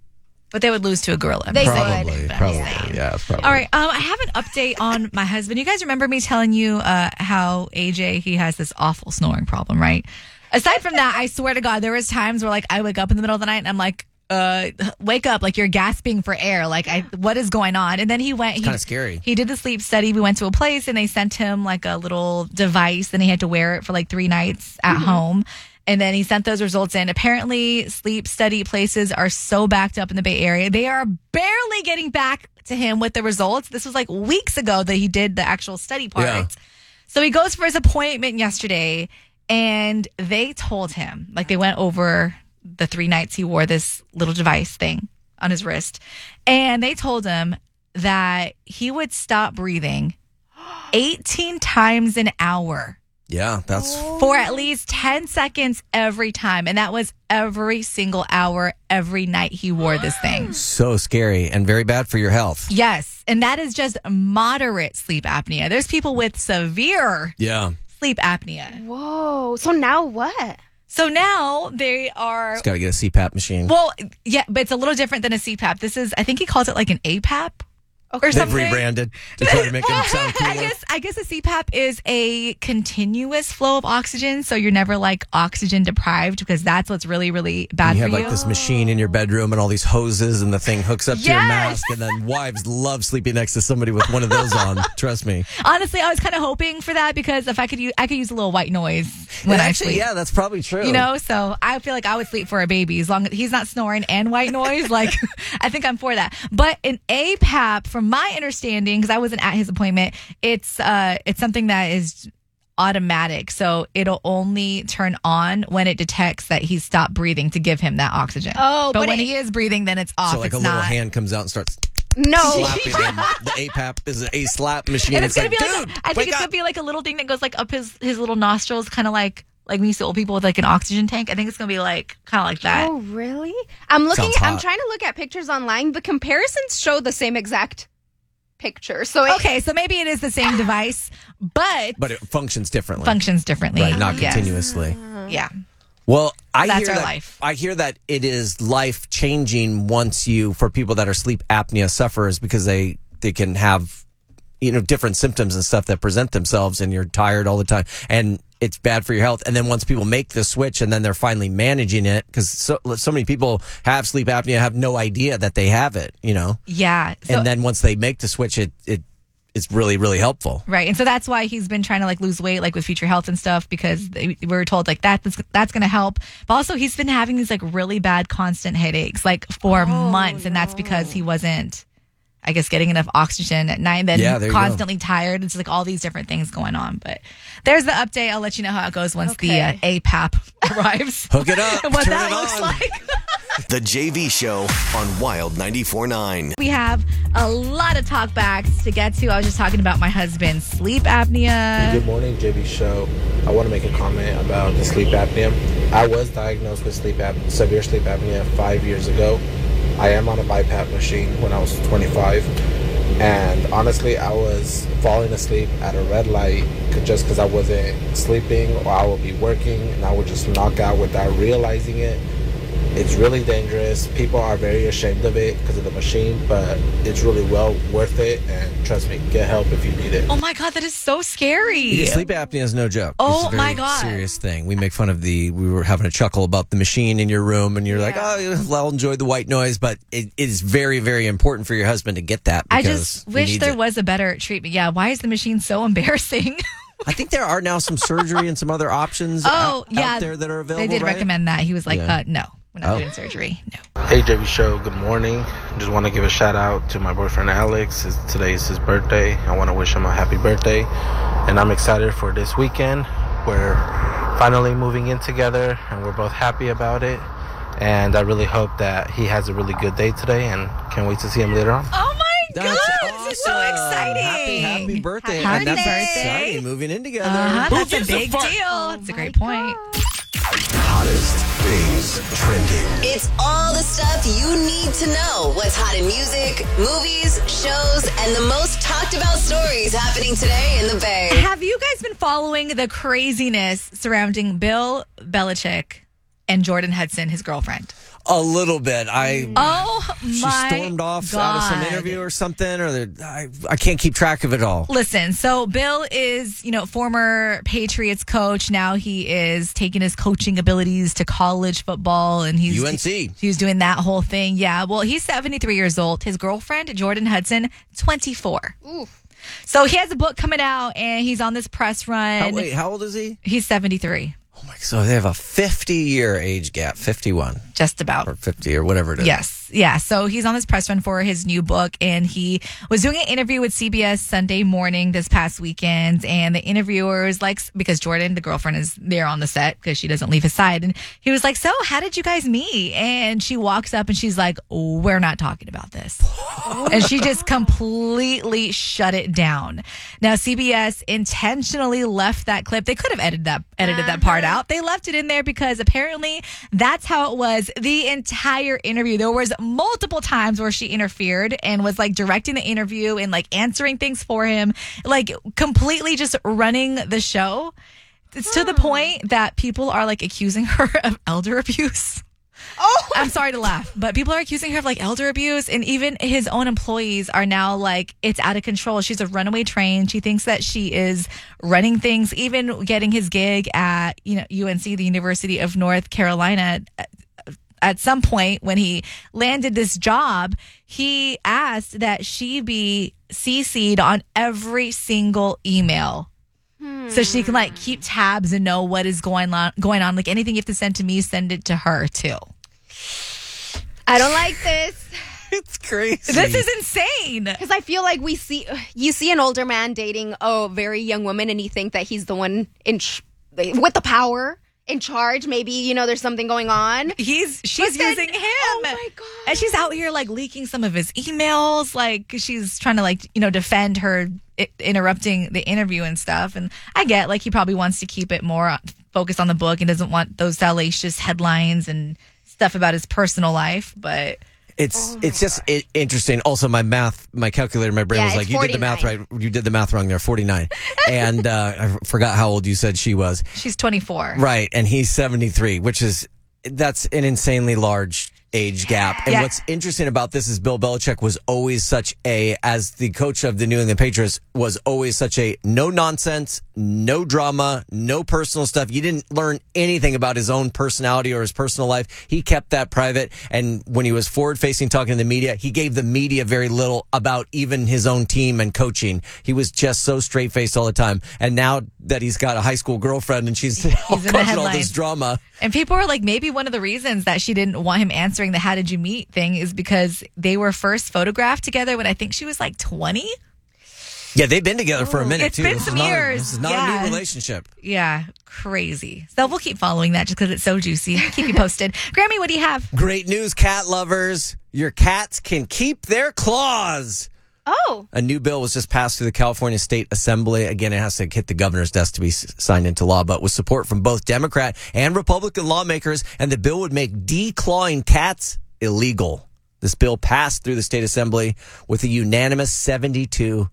But they would lose to a gorilla. They Probably. would. Yeah, probably. All right. I have an update on my husband. You guys remember me telling you how AJ, he has this awful snoring problem, right? Aside from that, I swear to God, there was times where like I wake up in the middle of the night and I'm like, wake up, like you're gasping for air. Like, what is going on? And then he went. It's kind of scary. He did the sleep study. We went to a place and they sent him like a little device and he had to wear it for like 3 nights at home. And then he sent those results in. Apparently, sleep study places are so backed up in the Bay Area. They are barely getting back to him with the results. This was like weeks ago that he did the actual study part. Yeah. So he goes for his appointment yesterday and they told him, like they went over the 3 nights he wore this little device thing on his wrist. And they told him that he would stop breathing 18 times an hour. Yeah, that's For at least 10 seconds every time. And that was every single hour, every night he wore this thing. so scary and very bad for your health. Yes. And that is just moderate sleep apnea. There's people with severe Yeah. sleep apnea. Whoa. So now what? So now they are. Just got to get a CPAP machine. Well, yeah, but it's a little different than a CPAP. This is, I think he calls it like an APAP. Or They've something. rebranded to try to make them sound cooler. I guess a CPAP is a continuous flow of oxygen, so you're never like oxygen deprived because that's what's really, really bad you for have you. like this machine in your bedroom and all these hoses and the thing hooks up to your Yes. mask and then wives love sleeping next to somebody with one of those on. Trust me. Honestly, I was kind of hoping for that because if I could use a little white noise when I Actually, sleep. yeah, that's probably true. You know, so I feel like I would sleep for a baby as long as he's not snoring and white noise. Like, I think I'm for that. But an APAP, from my understanding, because I wasn't at his appointment, it's something that is automatic. So it'll only turn on when it detects that he's stopped breathing to give him that oxygen. Oh, but but when it- he is breathing, then it's off. So like it's a little not. hand comes out and starts No. slapping him. The APAP is a slap machine. And it's gonna like, be like dude, I think wake it's up. gonna be like a little thing that goes like up his little nostrils, kind of like when you see old people with like an oxygen tank. I think it's gonna be like kind of like that. Oh, really? I'm Sounds I'm hot. trying to look at pictures online. The comparisons show the same exact picture. So Okay, so maybe it is the same device, but But it functions differently. functions differently. Right, not Yes. continuously. Yeah. Well, I That's hear our that, life. I hear that it is life changing once for people that are sleep apnea sufferers because they can have different symptoms and stuff that present themselves and you're tired all the time and it's bad for your health. And then once people make the switch and then they're finally managing it because so many people have sleep apnea, have no idea that they have it, Yeah. So, and then once they make the switch, it's really, really helpful. right. And so that's why he's been trying to like lose weight, like with Future Health and stuff, because we were told like that's going to help. But also he's been having these like really bad constant headaches like for months. And that's because he wasn't, I guess, getting enough oxygen at night, then Yeah, there you constantly tired. It's like all these different things going on. But there's the update. I'll let you know how it goes once the APAP arrives. Hook it up. And what Turn that it looks on. like. The JV Show on Wild 94.9. We have a lot of talkbacks to get to. I was just talking about my husband's sleep apnea. Good morning, JV Show. I want to make a comment about the sleep apnea. I was diagnosed with severe sleep apnea 5 years ago. I am on a BiPAP machine when I was 25. And honestly, I was falling asleep at a red light just because I wasn't sleeping, or I would be working and I would just knock out without realizing it. It's really dangerous. People are very ashamed of it because of the machine, but it's really well worth it. And trust me, get help if you need it. Oh my God, that is so scary. Yeah, sleep apnea is no joke. Oh, it's a very my God. serious thing. We make fun of we were having a chuckle about the machine in your room, and you're like, oh, I'll enjoy the white noise, but it is very, very important for your husband to get that. I Because just he wish needs there it. was a better treatment. Yeah, why is the machine so embarrassing? I think there are now some surgery and some other options out there that are available. They did right? recommend that. He was like, Yeah. no, we're not doing surgery. No. Hey JV Show, good morning. Just want to give a shout out to my boyfriend Alex. Today is his birthday. I want to wish him a happy birthday. And I'm excited for this weekend. We're finally moving in together and we're both happy about it. And I really hope that he has a really good day today and can't wait to see him later on. Oh my That's God, this is so exciting. Happy birthday. Happy and that's birthday. exciting, moving in together. That's a big deal. That's a great point. Hottest things trending. It's all the stuff you need to know. What's hot in music, movies, shows, and the most talked about stories happening today in the Bay. Have you guys been following the craziness surrounding Bill Belichick and Jordan Hudson, his girlfriend? A little bit. She my stormed off God. out of some interview or something, or I can't keep track of it all. Listen, so Bill is, former Patriots coach. Now he is taking his coaching abilities to college football, and he's UNC. He's doing that whole thing. Yeah. Well, he's 73 years old. His girlfriend, Jordan Hudson, 24. Oof. So he has a book coming out, and he's on this press run. How old is he? He's 73. Oh my! So they have a 50-year age gap, 51. Just about. Or 50 or whatever it is. Yes. Yeah. So he's on this press run for his new book, and he was doing an interview with CBS Sunday Morning this past weekend. And the interviewer is like, because Jordan, the girlfriend, is there on the set because she doesn't leave his side. And he was like, so how did you guys meet? And she walks up and she's like, we're not talking about this. And she just completely shut it down. Now, CBS intentionally left that clip. They could have edited that part out. They left it in there because apparently that's how it was the entire interview. There was multiple times where she interfered and was like directing the interview and like answering things for him, like completely just running the show. It's to the point that people are like accusing her of elder abuse. Oh, I'm sorry to laugh, but people are accusing her of like elder abuse, and even his own employees are now like, it's out of control. She's a runaway train. She thinks that she is running things, even getting his gig at, UNC, the University of North Carolina. At some point when he landed this job, he asked that she be CC'd on every single email. So she can like keep tabs and know what is going on. Like anything you have to send to me, send it to her too. I don't like this. It's crazy. This is insane. Because I feel like you see an older man dating a very young woman, and you think that he's the one with the power. In charge, maybe, there's something going on. She's using him. Oh my God. And she's out here like leaking some of his emails. Like she's trying to defend her interrupting the interview and stuff. And I get he probably wants to keep it more focused on the book and doesn't want those salacious headlines and stuff about his personal life. But it's just interesting. Also, my calculator, my brain was like, you 49. did the math right. You did the math wrong there, 49. And I forgot how old you said she was. She's 24. Right. And he's 73, that's an insanely large age gap. And what's interesting about this is Bill Belichick was always as the coach of the New England Patriots, was always such a no nonsense, no drama, no personal stuff. You didn't learn anything about his own personality or his personal life. He kept that private. And when he was forward facing, talking to the media, he gave the media very little about even his own team and coaching. He was just so straight faced all the time. And now that he's got a high school girlfriend and she's causing all this drama. And people are like, maybe one of the reasons that she didn't want him answering the how did you meet thing is because they were first photographed together when I think she was like 20. Yeah, they've been together for a minute, it's too. It's been some years. This is not a new relationship. Yeah, crazy. So we'll keep following that just because it's so juicy. Keep you posted. Grammy, what do you have? Great news, cat lovers. Your cats can keep their claws. Oh. A new bill was just passed through the California State Assembly. Again, it has to hit the governor's desk to be signed into law, but with support from both Democrat and Republican lawmakers, and the bill would make declawing cats illegal. This bill passed through the State Assembly with a unanimous 72-0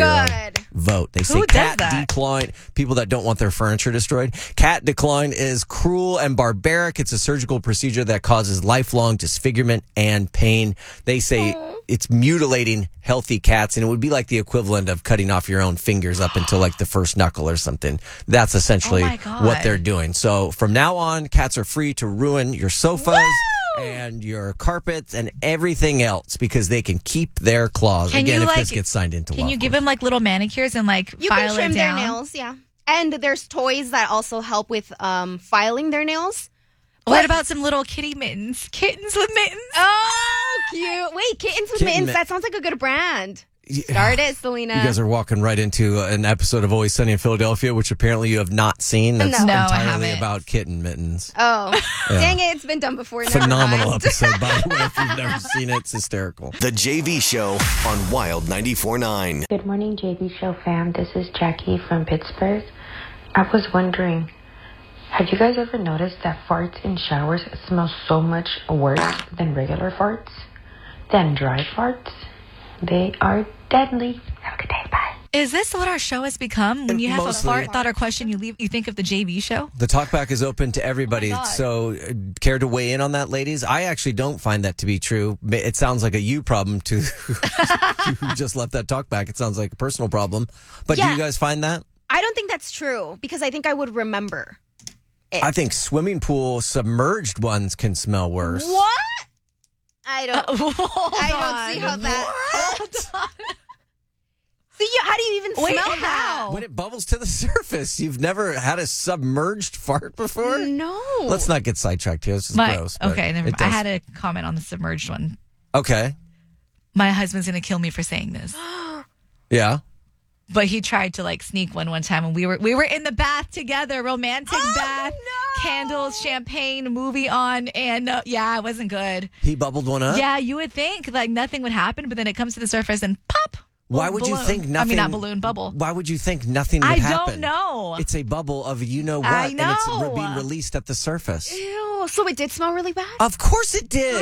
vote. They say cat declawing, people that don't want their furniture destroyed. Cat declawing is cruel and barbaric. It's a surgical procedure that causes lifelong disfigurement and pain. They say it's mutilating healthy cats, and it would be like the equivalent of cutting off your own fingers up until like the first knuckle or something. That's essentially what they're doing. So from now on, cats are free to ruin your sofas and your carpets and everything else because they can keep their claws. Again, if this gets signed into law. Can you give them like little manicures and like you file can trim it down? their nails, yeah. And there's toys that also help with filing their nails. What about some little kitty mittens? Kittens with mittens? Oh, cute. Wait, kittens with mittens. That sounds like a good brand. Start it, Selena. You guys are walking right into an episode of Always Sunny in Philadelphia, which apparently you have not seen. That's entirely about kitten mittens. Oh, dang it. It's been done before. Phenomenal episode, by the way. If you've never seen it, it's hysterical. The JV Show on Wild 94.9. Good morning, JV Show fam. This is Jackie from Pittsburgh. I was wondering, have you guys ever noticed that farts in showers smell so much worse than regular farts? Than dry farts? They are deadly. Have a good day. Bye. Is this what our show has become? When you have Mostly. a fart, thought, or question, you think of the JV show? The talkback is open to everybody. God. So, care to weigh in on that, ladies? I actually don't find that to be true. It sounds like a you problem to who just left that talkback. It sounds like a personal problem. But do Yeah. you guys find that? I don't think that's true because I think I would remember it. I think swimming pool submerged ones can smell worse. What? I don't see how that. See, how do you even smell that? When it bubbles to the surface. You've never had a submerged fart before? No. Let's not get sidetracked here. This is gross. but Okay, never it mind. I does- had a comment on the submerged one. Okay. My husband's going to kill me for saying this. Yeah. But he tried to sneak one time, and we were in the bath together, romantic bath, candles, champagne, movie on, and it wasn't good. He bubbled one up? Yeah, you would think nothing would happen, but then it comes to the surface and pop. Why would you balloon. think nothing? I mean, not balloon, bubble. Why would you think nothing would I happen? don't know. It's a bubble of you know what, I and it's know. being released at the surface. Ew. So it did smell really bad? Of course it did.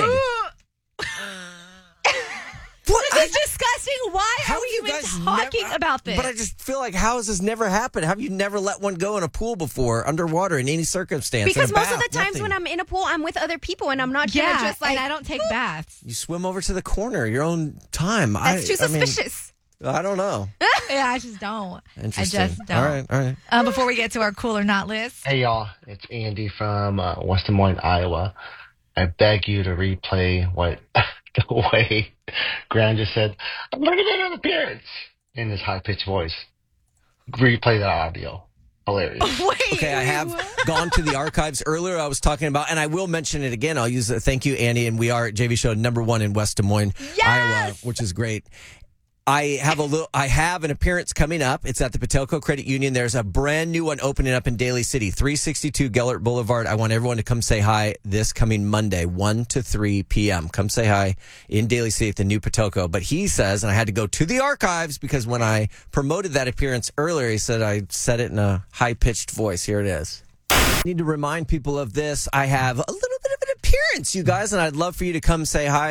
This is disgusting. Why How are we you even guys talking never- about this? But I just feel like, how has this never happened? Have you never let one go in a pool before, underwater, in any circumstance? Because in a most of bath, the times nothing. when I'm in a pool, I'm with other people, and I'm not gonna Yeah, just and I don't take baths. You swim over to the corner, your own time. That's too I mean, suspicious. I don't know. Yeah, I just don't. Interesting. I just don't. All right. Before we get to our cool or not list. Hey y'all, it's Andy from West Des Moines, Iowa. I beg you to replay what the way Graham just said. I'm going to get an appearance in his high-pitched voice. Replay that audio. Hilarious. Okay, I have gone to the archives earlier. I was talking about, and I will mention it again. I'll use it. Thank you, Andy. And we are at JV Show #1 in West Des Moines, Iowa, which is great. I have an appearance coming up. It's at the Patelco Credit Union. There's a brand new one opening up in Daly City, 362 Gellert Boulevard. I want everyone to come say hi this coming Monday, 1 to 3 p.m. Come say hi in Daly City at the new Patelco. But he says, and I had to go to the archives because when I promoted that appearance earlier, he said I said it in a high-pitched voice. Here it is. I need to remind people of this. I have a little bit of an appearance, you guys, and I'd love for you to come say hi.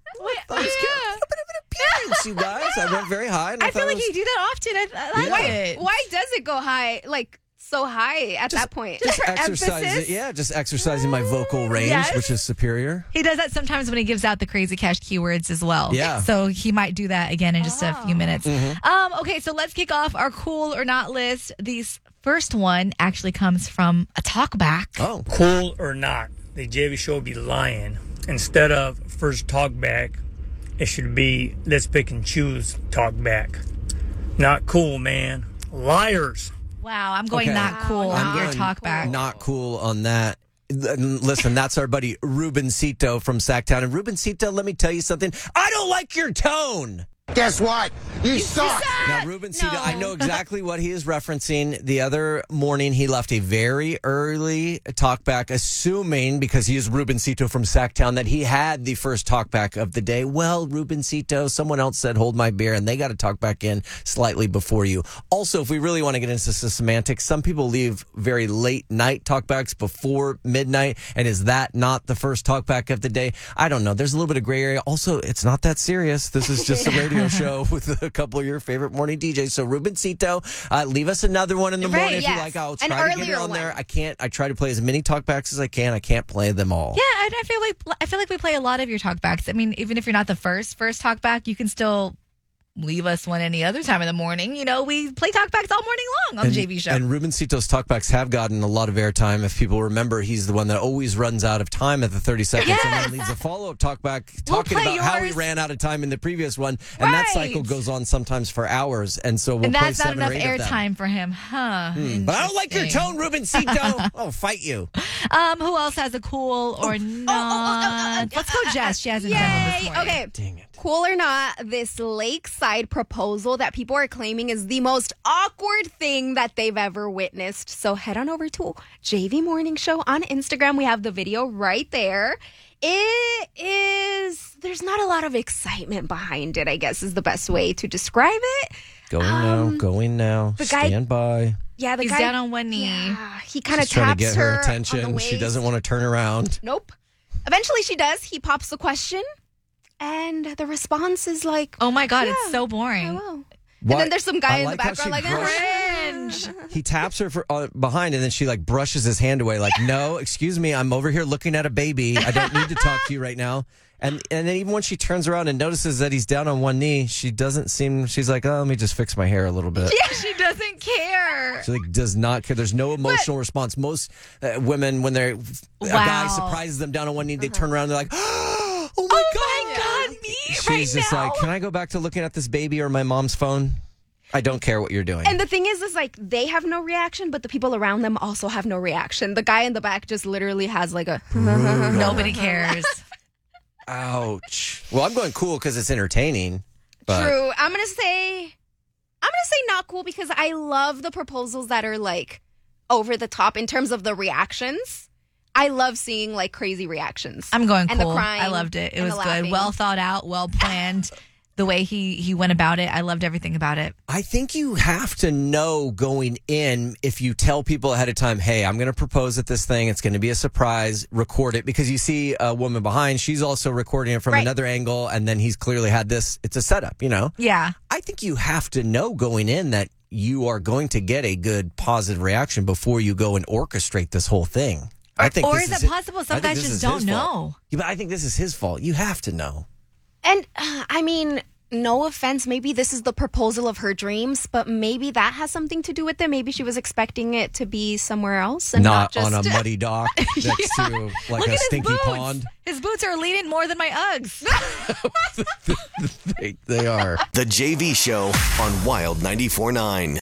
You guys, I went very high. And I feel like you do that often. I like it. Why does it go high, so high at that point? Just exercising, just exercising my vocal range, which is superior. He does that sometimes when he gives out the crazy cash keywords as well. Yeah. So he might do that again in just a few minutes. Okay, so let's kick off our cool or not list. The first one actually comes from a talkback. Oh. Cool or not, the JV Show would be lying. Instead of first talkback, it should be let's pick and choose talkback. Not cool, man. Liars. Wow, I'm going Okay. not cool on your going talkback. Not cool on that. Listen, that's our buddy Rubencito from Sacktown. And Rubencito, let me tell you something. I don't like your tone. Guess what? You suck. Now, Rubencito, I know exactly what he is referencing. The other morning, he left a very early talkback, assuming, because he is Rubencito from Sacktown, that he had the first talkback of the day. Well, Rubencito, someone else said, hold my beer, and they got to talk back in slightly before you. Also, if we really want to get into the semantics, some people leave very late night talkbacks before midnight, and is that not the first talkback of the day? I don't know. There's a little bit of gray area. Also, it's not that serious. This is just a radio show with a couple of your favorite morning DJs. So Rubencito, leave us another one in the morning if you like. I'll try to get it on there. I can't. I try to play as many talkbacks as I can. I can't play them all. Yeah, and I feel like we play a lot of your talkbacks. I mean, even if you're not the first talkback, you can still leave us one any other time in the morning. You know, we play talkbacks all morning long on the JV Show. And Rubencito's talkbacks have gotten a lot of airtime. If people remember, he's the one that always runs out of time at the 30 seconds and then leaves a follow-up talkback talking about how he ran out of time in the previous one. And that cycle goes on sometimes for hours. And so we'll and play that's not 7 or enough 8 of them. airtime for him, huh? But I don't like your tone, Rubencito. I'll fight you. Who else has a cool or not? Let's go, Jess. She hasn't done one this morning. Okay. Dang it. Cool or not, this lakeside proposal that people are claiming is the most awkward thing that they've ever witnessed. So head on over to JV Morning Show on Instagram. We have the video right there. There's not a lot of excitement behind it, I guess is the best way to describe it. Going now. the guy- Stand by. Yeah, He's down on one knee. Yeah, he kind of She's trying to taps get her her attention. on the She waist. doesn't want to turn around. Nope. Eventually she does. He pops the question, and the response is like, oh my God, yeah, it's so boring. hello. And then there's some guy in the how background like, cringe. He taps her behind, and then she like brushes his hand away, like, "No, excuse me, I'm over here looking at a baby. I don't need to talk to you right now." And then even when she turns around and notices that he's down on one knee, she doesn't seem. She's like, "Oh, let me just fix my hair a little bit." Yeah, she doesn't care. She like does not care. There's no emotional response. Most women, when a guy surprises them down on one knee, they turn around and they're like, "Oh my god, me She's just like, "Can I go back to looking at this baby or my mom's phone? I don't care what you're doing." And the thing is like they have no reaction, but the people around them also have no reaction. The guy in the back just literally has like a nobody cares. Ouch. Well, I'm going cool because it's entertaining. But True. I'm gonna say not cool because I love the proposals that are like over the top in terms of the reactions. I love seeing like crazy reactions. I'm going and cool. The crying I loved it. It and was the good. laughing. Well thought out, well planned. The way he went about it, I loved everything about it. I think you have to know going in, if you tell people ahead of time, "Hey, I'm going to propose at this thing. It's going to be a surprise. Record it." Because you see a woman behind, she's also recording it from another angle, and then he's clearly had this. It's a setup, you know? Yeah. I think you have to know going in that you are going to get a good positive reaction before you go and orchestrate this whole thing. I think or this is it possible some guys just don't know? Yeah, but I think this is his fault. You have to know. And I mean, no offense, maybe this is the proposal of her dreams, but maybe that has something to do with it. Maybe she was expecting it to be somewhere else and not just on a muddy dock next to like Look a at stinky his boots. pond. His boots are leaning more than my Uggs. They are. The JV Show on Wild 94.9.